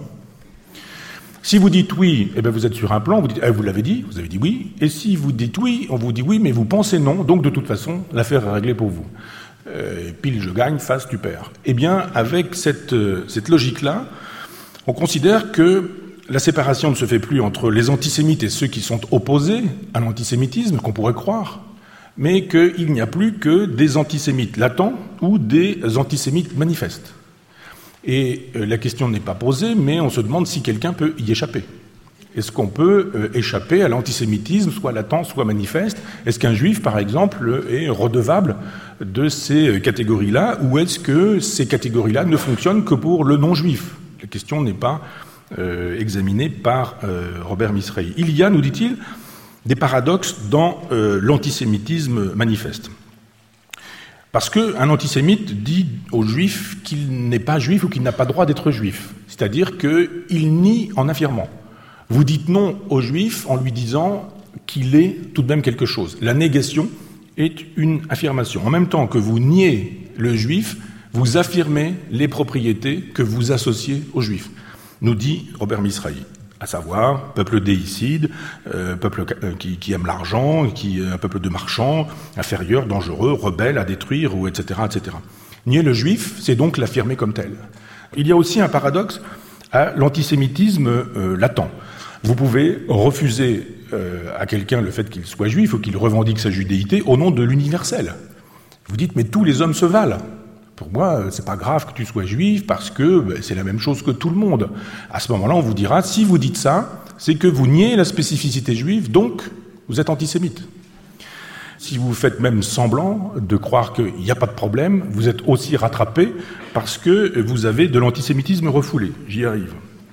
Si vous dites oui, eh bien vous êtes sur un plan, vous dites vous l'avez dit, vous avez dit oui, et si vous dites oui, on vous dit oui, mais vous pensez non, donc de toute façon, l'affaire est réglée pour vous. Pile je gagne, face tu perds. Eh bien, avec cette logique-là, on considère que la séparation ne se fait plus entre les antisémites et ceux qui sont opposés à l'antisémitisme, qu'on pourrait croire, mais qu'il n'y a plus que des antisémites latents ou des antisémites manifestes. Et la question n'est pas posée, mais on se demande si quelqu'un peut y échapper. Est-ce qu'on peut échapper à l'antisémitisme, soit latent, soit manifeste ? Est-ce qu'un juif, par exemple, est redevable de ces catégories-là, ou est-ce que ces catégories-là ne fonctionnent que pour le non-juif ? La question n'est pas examinée par Robert Misrahi. Il y a, nous dit-il, des paradoxes dans l'antisémitisme manifeste. Parce qu'un antisémite dit aux juifs qu'il n'est pas juif ou qu'il n'a pas droit d'être juif. C'est-à-dire qu'il nie en affirmant. Vous dites non au juif en lui disant qu'il est tout de même quelque chose. La négation est une affirmation. En même temps que vous niez le juif, vous affirmez les propriétés que vous associez au juif, nous dit Robert Misrahi. à savoir peuple déicide, peuple qui aime l'argent, un peuple de marchands, inférieur, dangereux, rebelle, à détruire, ou etc., etc. Nier le juif, c'est donc l'affirmer comme tel. Il y a aussi un paradoxe à l'antisémitisme latent. Vous pouvez refuser à quelqu'un le fait qu'il soit juif ou qu'il revendique sa judéité au nom de l'universel. Vous dites, mais tous les hommes se valent. Pour moi, c'est pas grave que tu sois juif parce que c'est la même chose que tout le monde. À ce moment-là, on vous dira, si vous dites ça, c'est que vous niez la spécificité juive, donc vous êtes antisémite. Si vous faites même semblant de croire qu'il n'y a pas de problème, vous êtes aussi rattrapé parce que vous avez de l'antisémitisme refoulé. J'y arrive.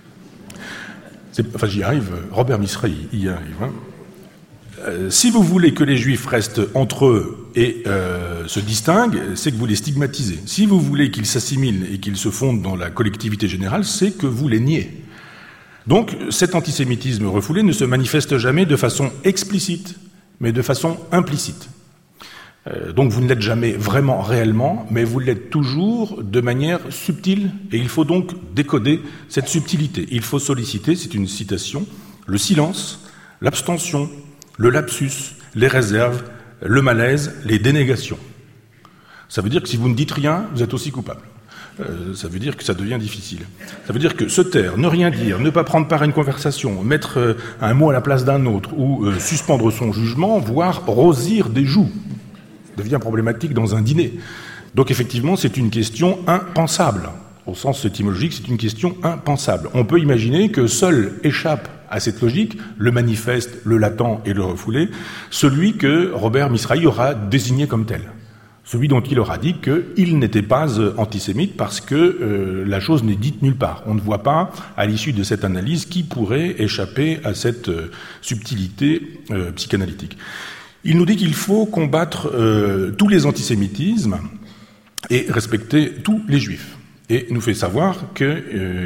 Robert Misrahi y arrive. Si vous voulez que les Juifs restent entre eux et se distinguent, c'est que vous les stigmatisez. Si vous voulez qu'ils s'assimilent et qu'ils se fondent dans la collectivité générale, c'est que vous les niez. Donc, cet antisémitisme refoulé ne se manifeste jamais de façon explicite, mais de façon implicite. Donc, vous ne l'êtes jamais vraiment, réellement, mais vous l'êtes toujours de manière subtile, et il faut donc décoder cette subtilité. Il faut solliciter, c'est une citation, le silence, l'abstention, le lapsus, les réserves, le malaise, les dénégations. Ça veut dire que si vous ne dites rien, vous êtes aussi coupable. Ça veut dire que ça devient difficile. Ça veut dire que se taire, ne rien dire, ne pas prendre part à une conversation, mettre un mot à la place d'un autre, ou suspendre son jugement, voire rosir des joues, devient problématique dans un dîner. Donc effectivement, c'est une question impensable. Au sens étymologique, c'est une question impensable. On peut imaginer que seul échappe à cette logique le manifeste, le latent et le refoulé, celui que Robert Misrahi aura désigné comme tel. Celui dont il aura dit qu'il n'était pas antisémite parce que la chose n'est dite nulle part. On ne voit pas, à l'issue de cette analyse, qui pourrait échapper à cette subtilité psychanalytique. Il nous dit qu'il faut combattre tous les antisémitismes et respecter tous les juifs. Et nous fait savoir que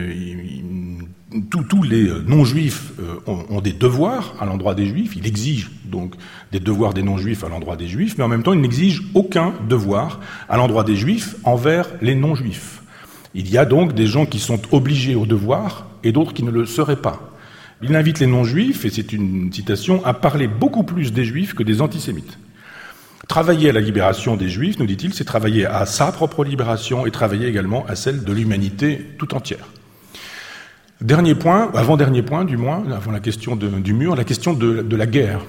tous les non-juifs ont des devoirs à l'endroit des juifs. Il exige donc des devoirs des non-juifs à l'endroit des juifs, mais en même temps, il n'exige aucun devoir à l'endroit des juifs envers les non-juifs. Il y a donc des gens qui sont obligés au devoir et d'autres qui ne le seraient pas. Il invite les non-juifs, et c'est une citation, à parler beaucoup plus des juifs que des antisémites. Travailler à la libération des Juifs, nous dit-il, c'est travailler à sa propre libération et travailler également à celle de l'humanité tout entière. Dernier point, avant-dernier point du moins, avant la question du mur, la question de la guerre.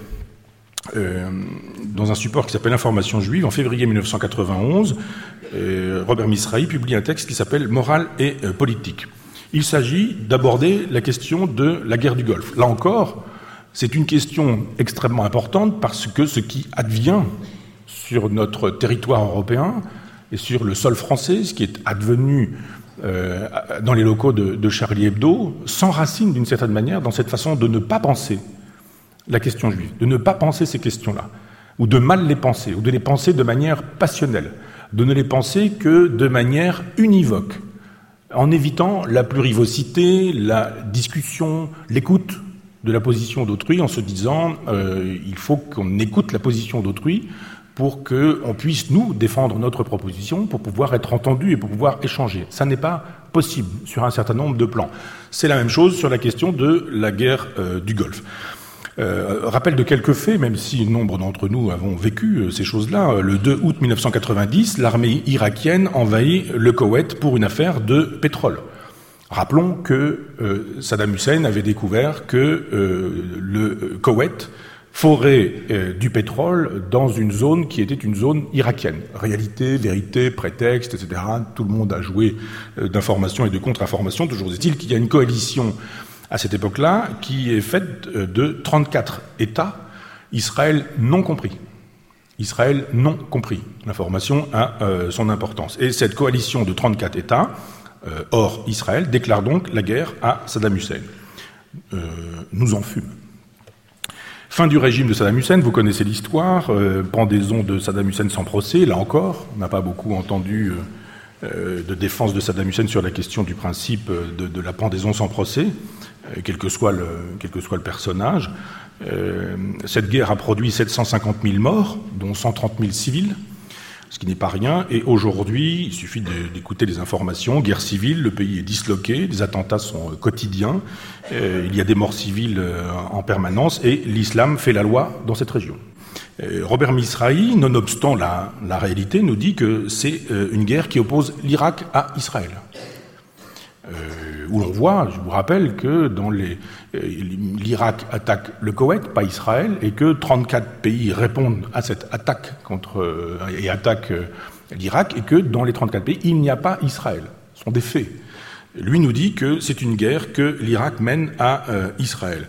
Dans un support qui s'appelle Information juive, en février 1991, Robert Misrahi publie un texte qui s'appelle Morale et politique. Il s'agit d'aborder la question de la guerre du Golfe. Là encore, c'est une question extrêmement importante parce que ce qui advient sur notre territoire européen et sur le sol français, ce qui est advenu dans les locaux de Charlie Hebdo, s'enracine d'une certaine manière dans cette façon de ne pas penser la question juive, de ne pas penser ces questions-là, ou de mal les penser, ou de les penser de manière passionnelle, de ne les penser que de manière univoque, en évitant la plurivocité, la discussion, l'écoute de la position d'autrui, en se disant il faut qu'on écoute la position d'autrui pour qu'on puisse, nous, défendre notre proposition, pour pouvoir être entendu et pour pouvoir échanger. Ça n'est pas possible sur un certain nombre de plans. C'est la même chose sur la question de la guerre du Golfe. Rappel de quelques faits, même si nombre d'entre nous avons vécu ces choses-là. Le 2 août 1990, l'armée irakienne envahit le Koweït pour une affaire de pétrole. Rappelons que Saddam Hussein avait découvert que le Koweït forait du pétrole dans une zone qui était une zone irakienne. Réalité, vérité, prétexte, etc. Tout le monde a joué d'informations et de contre-informations. Toujours est-il qu'il y a une coalition à cette époque-là qui est faite de 34 États, Israël non compris. Israël non compris. L'information a son importance. Et cette coalition de 34 États, hors Israël, déclare donc la guerre à Saddam Hussein. Nous en fûmes. Fin du régime de Saddam Hussein, vous connaissez l'histoire, pendaison de Saddam Hussein sans procès, là encore, on n'a pas beaucoup entendu de défense de Saddam Hussein sur la question du principe de la pendaison sans procès, quel que soit le personnage. Cette guerre a produit 750 000 morts, dont 130 000 civils. ce qui n'est pas rien. Et aujourd'hui, il suffit d'écouter les informations, guerre civile, le pays est disloqué, les attentats sont quotidiens, il y a des morts civiles en permanence, et l'islam fait la loi dans cette région. Robert Misrahi, nonobstant la réalité, nous dit que c'est une guerre qui oppose l'Irak à Israël. Où l'on voit, je vous rappelle, que l'Irak attaque le Koweït, pas Israël, et que 34 pays répondent à cette attaque et attaquent l'Irak, et que dans les 34 pays, il n'y a pas Israël. Ce sont des faits. Lui nous dit que c'est une guerre que l'Irak mène à Israël.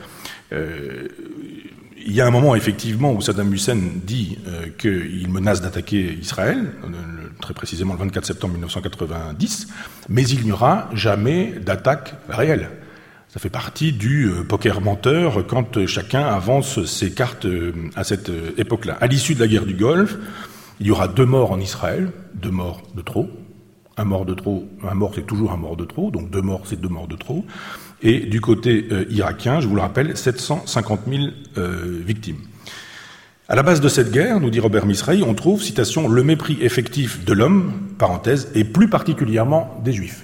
Il y a un moment, effectivement, où Saddam Hussein dit qu'il menace d'attaquer Israël, très précisément le 24 septembre 1990, mais il n'y aura jamais d'attaque réelle. Ça fait partie du poker menteur quand chacun avance ses cartes à cette époque-là. À l'issue de la guerre du Golfe, il y aura 2 morts en Israël, 2 morts de trop. Un mort de trop, un mort c'est toujours un mort de trop, donc 2 morts c'est 2 morts de trop. Et du côté irakien, je vous le rappelle, 750 000 victimes. À la base de cette guerre, nous dit Robert Misrahi, on trouve, citation, le mépris effectif de l'homme, parenthèse, et plus particulièrement des Juifs.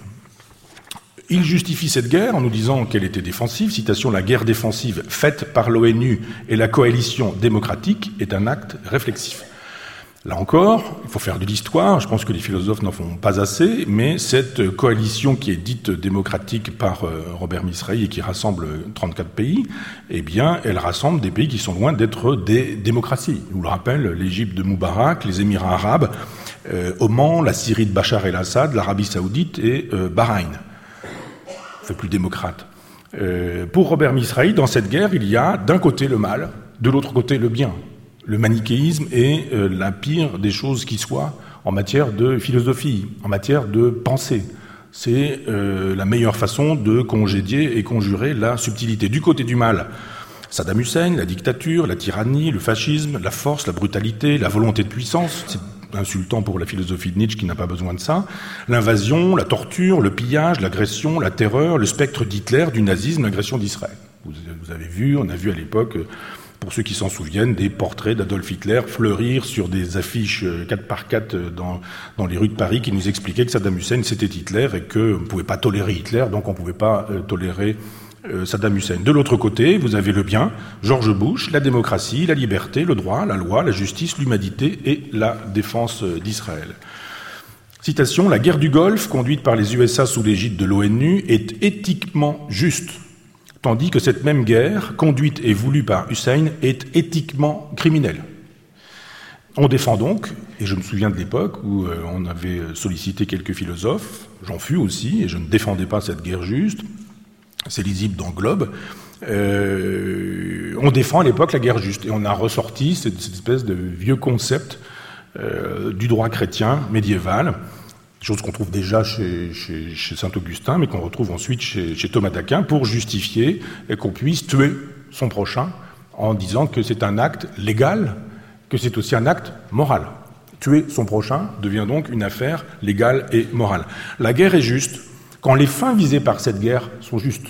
Il justifie cette guerre en nous disant qu'elle était défensive, citation, la guerre défensive faite par l'ONU et la coalition démocratique est un acte réflexif. Là encore, il faut faire de l'histoire, je pense que les philosophes n'en font pas assez, mais cette coalition qui est dite démocratique par Robert Misrahi et qui rassemble 34 pays, eh bien, elle rassemble des pays qui sont loin d'être des démocraties. Je vous le rappelle, l'Égypte de Moubarak, les Émirats arabes, Oman, la Syrie de Bachar el-Assad, l'Arabie saoudite et Bahreïn. Ça fait plus démocrate. Pour Robert Misrahi, dans cette guerre, il y a d'un côté le mal, de l'autre côté le bien. Le manichéisme est la pire des choses qui soient en matière de philosophie, en matière de pensée. C'est la meilleure façon de congédier et conjurer la subtilité. Du côté du mal, Saddam Hussein, la dictature, la tyrannie, le fascisme, la force, la brutalité, la volonté de puissance. C'est insultant pour la philosophie de Nietzsche qui n'a pas besoin de ça. L'invasion, la torture, le pillage, l'agression, la terreur, le spectre d'Hitler, du nazisme, l'agression d'Israël. Vous avez vu, on a vu à l'époque... Pour ceux qui s'en souviennent, des portraits d'Adolf Hitler fleurir sur des affiches 4x4 dans les rues de Paris qui nous expliquaient que Saddam Hussein c'était Hitler et qu'on ne pouvait pas tolérer Hitler, donc on ne pouvait pas tolérer Saddam Hussein. De l'autre côté, vous avez le bien, George Bush, la démocratie, la liberté, le droit, la loi, la justice, l'humanité et la défense d'Israël. Citation, la guerre du Golfe, conduite par les USA sous l'égide de l'ONU, est éthiquement juste. Tandis que cette même guerre, conduite et voulue par Hussein, est éthiquement criminelle. On défend donc, et je me souviens de l'époque où on avait sollicité quelques philosophes, j'en fus aussi, et je ne défendais pas cette guerre juste, c'est lisible dans Globe, on défend à l'époque la guerre juste, et on a ressorti cette espèce de vieux concept du droit chrétien médiéval, chose qu'on trouve déjà chez Saint-Augustin, mais qu'on retrouve ensuite chez Thomas d'Aquin, pour justifier qu'on puisse tuer son prochain en disant que c'est un acte légal, que c'est aussi un acte moral. Tuer son prochain devient donc une affaire légale et morale. La guerre est juste quand les fins visées par cette guerre sont justes.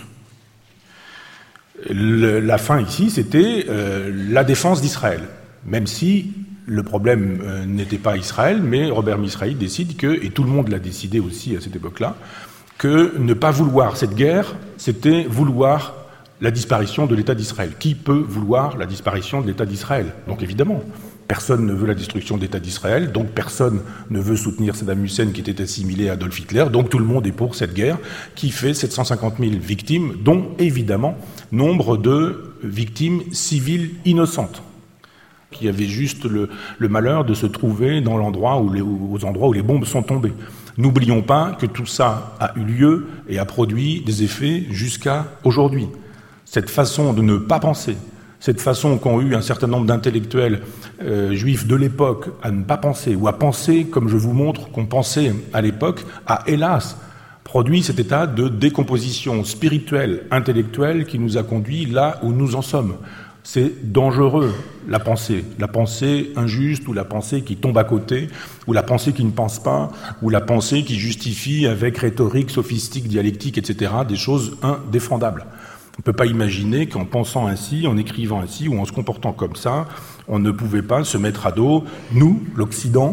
La fin ici, c'était la défense d'Israël, même si le problème n'était pas Israël, mais Robert Misrahi décide que, et tout le monde l'a décidé aussi à cette époque-là, que ne pas vouloir cette guerre, c'était vouloir la disparition de l'État d'Israël. Qui peut vouloir la disparition de l'État d'Israël? Donc évidemment, personne ne veut la destruction de l'État d'Israël, donc personne ne veut soutenir Saddam Hussein qui était assimilé à Adolf Hitler, donc tout le monde est pour cette guerre qui fait 750 000 victimes, dont évidemment nombre de victimes civiles innocentes, qui avaient juste le malheur de se trouver dans l'endroit aux endroits où les bombes sont tombées. N'oublions pas que tout ça a eu lieu et a produit des effets jusqu'à aujourd'hui. Cette façon de ne pas penser, cette façon qu'ont eu un certain nombre d'intellectuels juifs de l'époque à ne pas penser, ou à penser comme je vous montre qu'on pensait à l'époque, a hélas produit cet état de décomposition spirituelle, intellectuelle qui nous a conduits là où nous en sommes. C'est dangereux, la pensée injuste, ou la pensée qui tombe à côté, ou la pensée qui ne pense pas, ou la pensée qui justifie avec rhétorique, sophistique, dialectique, etc., des choses indéfendables. On ne peut pas imaginer qu'en pensant ainsi, en écrivant ainsi, ou en se comportant comme ça, on ne pouvait pas se mettre à dos, nous, l'Occident,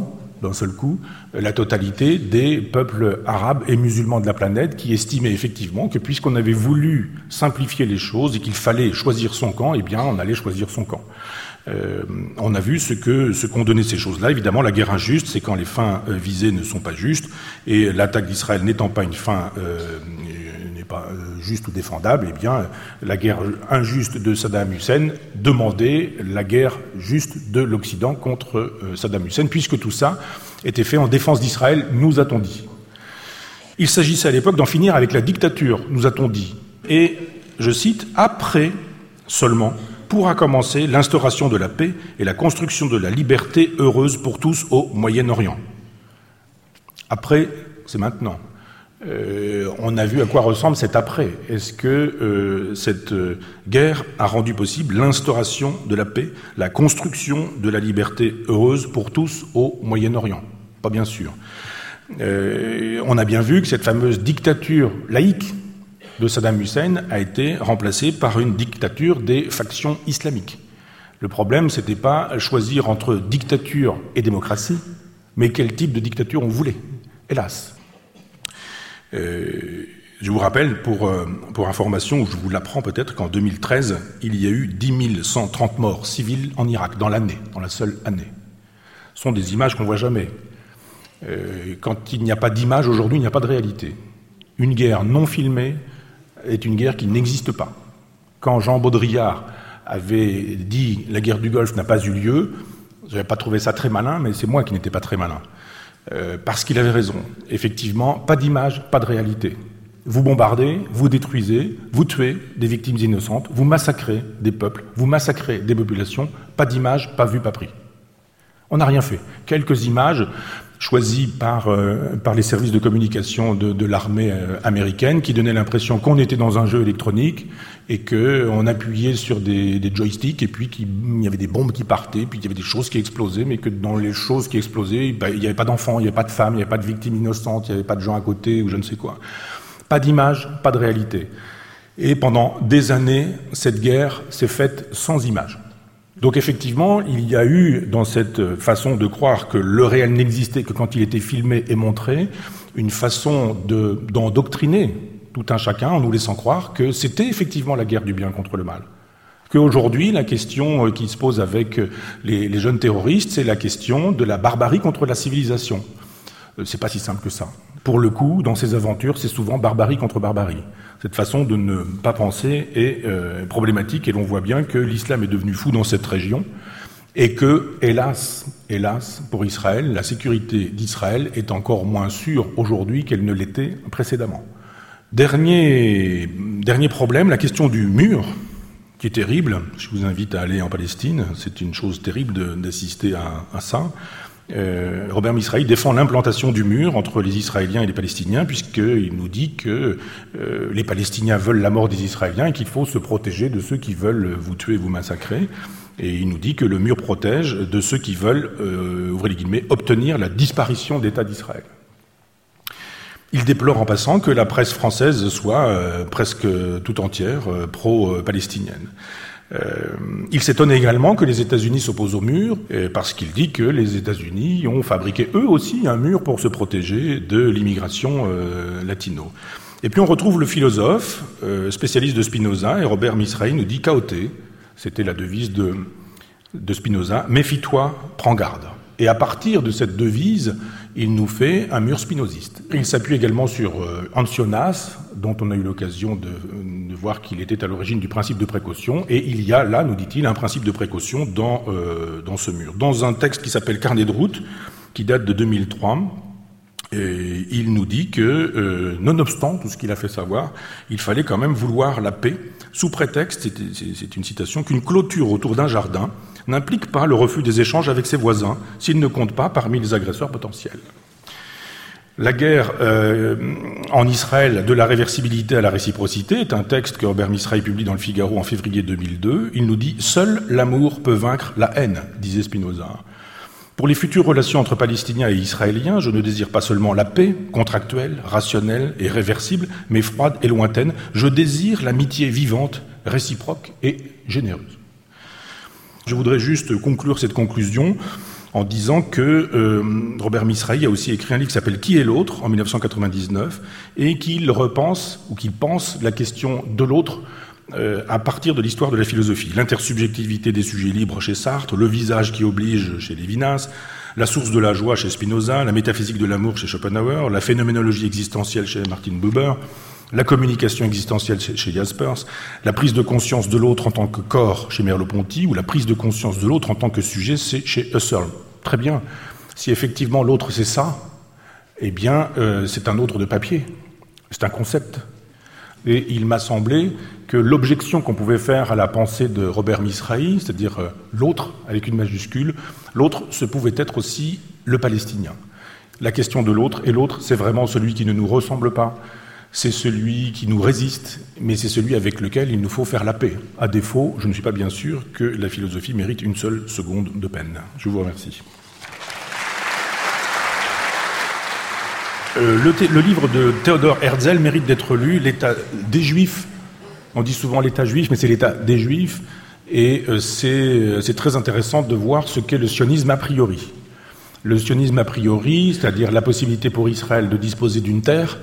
d'un seul coup la totalité des peuples arabes et musulmans de la planète qui estimaient effectivement que puisqu'on avait voulu simplifier les choses et qu'il fallait choisir son camp, eh bien on allait choisir son camp. On a vu ce qu'ont donné ces choses-là. Évidemment, la guerre injuste, c'est quand les fins visées ne sont pas justes, et l'attaque d'Israël n'étant pas une fin n'est pas juste ou défendable, eh bien, la guerre injuste de Saddam Hussein demandait la guerre juste de l'Occident contre Saddam Hussein, puisque tout ça était fait en défense d'Israël, nous a-t-on dit. Il s'agissait à l'époque d'en finir avec la dictature, nous a-t-on dit. Et, je cite, après seulement pourra commencer l'instauration de la paix et la construction de la liberté heureuse pour tous au Moyen-Orient. Après, c'est maintenant. On a vu à quoi ressemble cet après. Est-ce que cette guerre a rendu possible l'instauration de la paix, la construction de la liberté heureuse pour tous au Moyen-Orient? Pas bien sûr. On a bien vu que cette fameuse dictature laïque de Saddam Hussein a été remplacée par une dictature des factions islamiques. Le problème, c'était pas choisir entre dictature et démocratie, mais quel type de dictature on voulait. Hélas. Je vous rappelle, pour information, ou je vous l'apprends peut-être, qu'en 2013, il y a eu 10 130 morts civils en Irak, dans la seule année. Ce sont des images qu'on voit jamais. Quand il n'y a pas d'image, aujourd'hui, il n'y a pas de réalité. Une guerre non filmée est une guerre qui n'existe pas. Quand Jean Baudrillard avait dit « la guerre du Golfe n'a pas eu lieu », je n'avais pas trouvé ça très malin, mais c'est moi qui n'étais pas très malin. Parce qu'il avait raison. Effectivement, pas d'image, pas de réalité. Vous bombardez, vous détruisez, vous tuez des victimes innocentes, vous massacrez des peuples, vous massacrez des populations, pas d'image, pas vu, pas pris. On n'a rien fait. Quelques images choisies par les services de communication de l'armée américaine qui donnaient l'impression qu'on était dans un jeu électronique et qu'on appuyait sur des joysticks et puis qu'il y avait des bombes qui partaient, puis il y avait des choses qui explosaient, mais que dans les choses qui explosaient, il n'y avait pas d'enfants, il n'y avait pas de femmes, il n'y avait pas de victimes innocentes, il n'y avait pas de gens à côté ou je ne sais quoi. Pas d'image, pas de réalité. Et pendant des années, cette guerre s'est faite sans image. Donc effectivement, il y a eu dans cette façon de croire que le réel n'existait que quand il était filmé et montré, une façon d'endoctriner tout un chacun en nous laissant croire que c'était effectivement la guerre du bien contre le mal. Qu'aujourd'hui, la question qui se pose avec les jeunes terroristes, c'est la question de la barbarie contre la civilisation. C'est pas si simple que ça. Pour le coup, dans ces aventures, c'est souvent barbarie contre barbarie. Cette façon de ne pas penser est problématique et l'on voit bien que l'islam est devenu fou dans cette région et que, hélas, pour Israël, la sécurité d'Israël est encore moins sûre aujourd'hui qu'elle ne l'était précédemment. Dernier problème, la question du mur, qui est terrible. Je vous invite à aller en Palestine, c'est une chose terrible d'assister à ça. Robert Misrahi défend l'implantation du mur entre les Israéliens et les Palestiniens, puisqu'il nous dit que les Palestiniens veulent la mort des Israéliens et qu'il faut se protéger de ceux qui veulent vous tuer, vous massacrer. Et il nous dit que le mur protège de ceux qui veulent, ouvrez les guillemets, obtenir la disparition d'État d'Israël. Il déplore en passant que la presse française soit presque tout entière pro-palestinienne. Il s'étonne également que les États-Unis s'opposent au mur, parce qu'il dit que les États-Unis ont fabriqué eux aussi un mur pour se protéger de l'immigration latino. Et puis on retrouve le philosophe, spécialiste de Spinoza, et Robert Misrahi nous dit « Caote », c'était la devise de Spinoza, « méfie-toi, prends garde ». Et à partir de cette devise, il nous fait un mur spinoziste. Il s'appuie également sur Ancionas, dont on a eu l'occasion de voir qu'il était à l'origine du principe de précaution, et il y a là, nous dit-il, un principe de précaution dans ce mur. Dans un texte qui s'appelle Carnet de route, qui date de 2003, et il nous dit que, nonobstant tout ce qu'il a fait savoir, il fallait quand même vouloir la paix, sous prétexte, c'est une citation, qu'une clôture autour d'un jardin n'implique pas le refus des échanges avec ses voisins, s'ils ne comptent pas parmi les agresseurs potentiels. La guerre en Israël, de la réversibilité à la réciprocité, est un texte que Robert Misrahi publie dans le Figaro en février 2002. Il nous dit « Seul l'amour peut vaincre la haine », disait Spinoza. Pour les futures relations entre Palestiniens et Israéliens, je ne désire pas seulement la paix, contractuelle, rationnelle et réversible, mais froide et lointaine. Je désire l'amitié vivante, réciproque et généreuse. Je voudrais juste conclure cette conclusion en disant que Robert Misrahi a aussi écrit un livre qui s'appelle « Qui est l'autre ?» en 1999, et qu'il repense, ou qu'il pense la question de l'autre à partir de l'histoire de la philosophie. L'intersubjectivité des sujets libres chez Sartre, le visage qui oblige chez Lévinas, la source de la joie chez Spinoza, la métaphysique de l'amour chez Schopenhauer, la phénoménologie existentielle chez Martin Buber, la communication existentielle chez Jaspers, la prise de conscience de l'autre en tant que corps chez Merleau-Ponty, ou la prise de conscience de l'autre en tant que sujet chez Husserl. Très bien. Si effectivement l'autre c'est ça, eh bien c'est un autre de papier. C'est un concept. Et il m'a semblé que l'objection qu'on pouvait faire à la pensée de Robert Misrahi, c'est-à-dire l'autre avec une majuscule, l'autre, ce pouvait être aussi le palestinien. La question de l'autre, et l'autre, c'est vraiment celui qui ne nous ressemble pas, c'est celui qui nous résiste, mais c'est celui avec lequel il nous faut faire la paix. À défaut, je ne suis pas bien sûr que la philosophie mérite une seule seconde de peine. Je vous remercie. Le livre de Theodor Herzl mérite d'être lu, l'état des Juifs. On dit souvent l'état juif, mais c'est l'état des Juifs. Et c'est très intéressant de voir ce qu'est le sionisme a priori. Le sionisme a priori, c'est-à-dire la possibilité pour Israël de disposer d'une terre,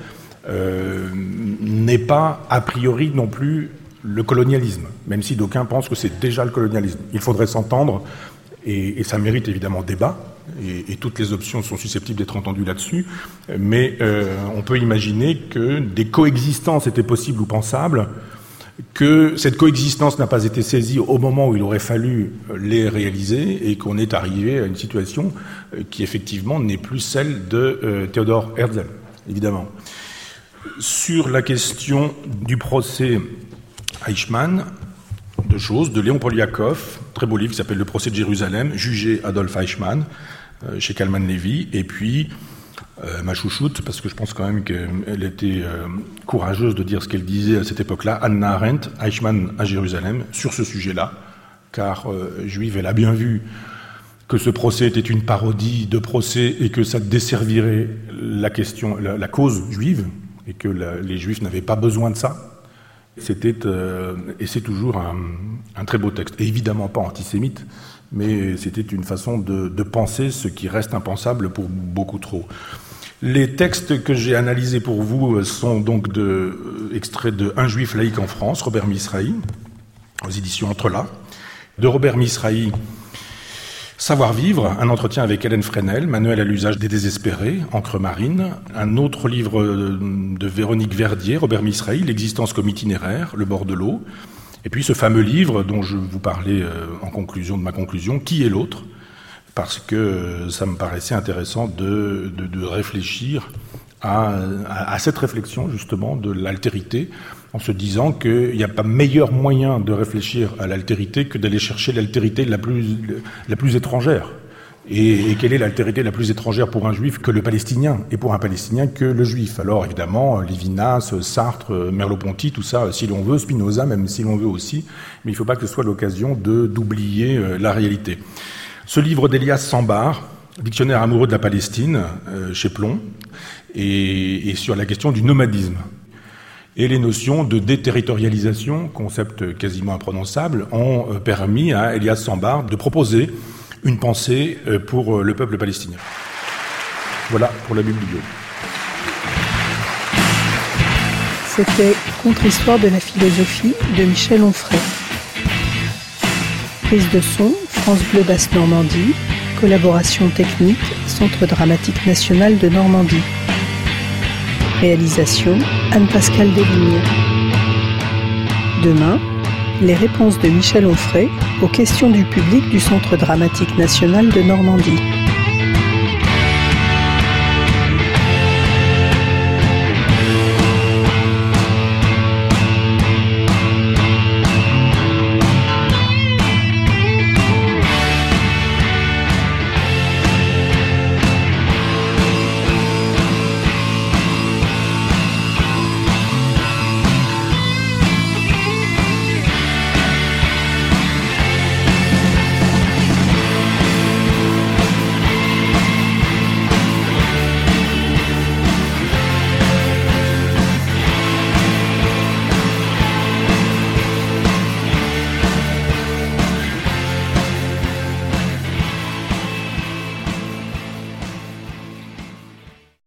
n'est pas a priori non plus le colonialisme, même si d'aucuns pensent que c'est déjà le colonialisme. Il faudrait s'entendre, et ça mérite évidemment débat, et toutes les options sont susceptibles d'être entendues là-dessus, mais on peut imaginer que des coexistences étaient possibles ou pensables, que cette coexistence n'a pas été saisie au moment où il aurait fallu les réaliser, et qu'on est arrivé à une situation qui effectivement n'est plus celle de Theodor Herzl, évidemment. Sur la question du procès Eichmann, deux choses, de Léon Poliakov, très beau livre qui s'appelle « Le procès de Jérusalem », jugé Adolf Eichmann, chez Kalman Levy, et puis ma chouchoute, parce que je pense quand même qu'elle était courageuse de dire ce qu'elle disait à cette époque-là, Hannah Arendt, Eichmann à Jérusalem, sur ce sujet-là, car juive, elle a bien vu que ce procès était une parodie de procès et que ça desservirait la question, la cause juive, et que les juifs n'avaient pas besoin de ça. C'était, et c'est toujours un très beau texte, et évidemment pas antisémite, mais c'était une façon de penser ce qui reste impensable pour beaucoup trop. Les textes que j'ai analysés pour vous sont donc extraits de Un juif laïque en France, Robert Misrahi, aux éditions Entrelacs, de Robert Misrahi, Savoir-vivre, un entretien avec Hélène Fresnel, Manuel à l'usage des désespérés, Encre marine, un autre livre de Véronique Verdier, Robert Misrahi, L'existence comme itinéraire, Le bord de l'eau, et puis ce fameux livre dont je vous parlais en conclusion de ma conclusion, Qui est l'autre ? Parce que ça me paraissait intéressant de réfléchir à cette réflexion justement de l'altérité, en se disant qu'il n'y a pas meilleur moyen de réfléchir à l'altérité que d'aller chercher l'altérité la plus étrangère. Et quelle est l'altérité la plus étrangère pour un juif que le palestinien, et pour un palestinien que le juif? Alors évidemment, Lévinas, Sartre, Merleau-Ponty, tout ça, si l'on veut, Spinoza, même si l'on veut aussi, mais il ne faut pas que ce soit l'occasion d'oublier la réalité. Ce livre d'Elias Sambar, Dictionnaire amoureux de la Palestine, chez Plon, et sur la question du nomadisme. Et les notions de déterritorialisation, concept quasiment imprononçable, ont permis à Elias Sambar de proposer une pensée pour le peuple palestinien. Voilà pour la biblio. C'était Contre-histoire de la philosophie de Michel Onfray. Prise de son, France Bleu Basse-Normandie. Collaboration technique, Centre dramatique national de Normandie. Réalisation, Anne-Pascale Deslignes. Demain, les réponses de Michel Onfray aux questions du public du Centre dramatique national de Normandie.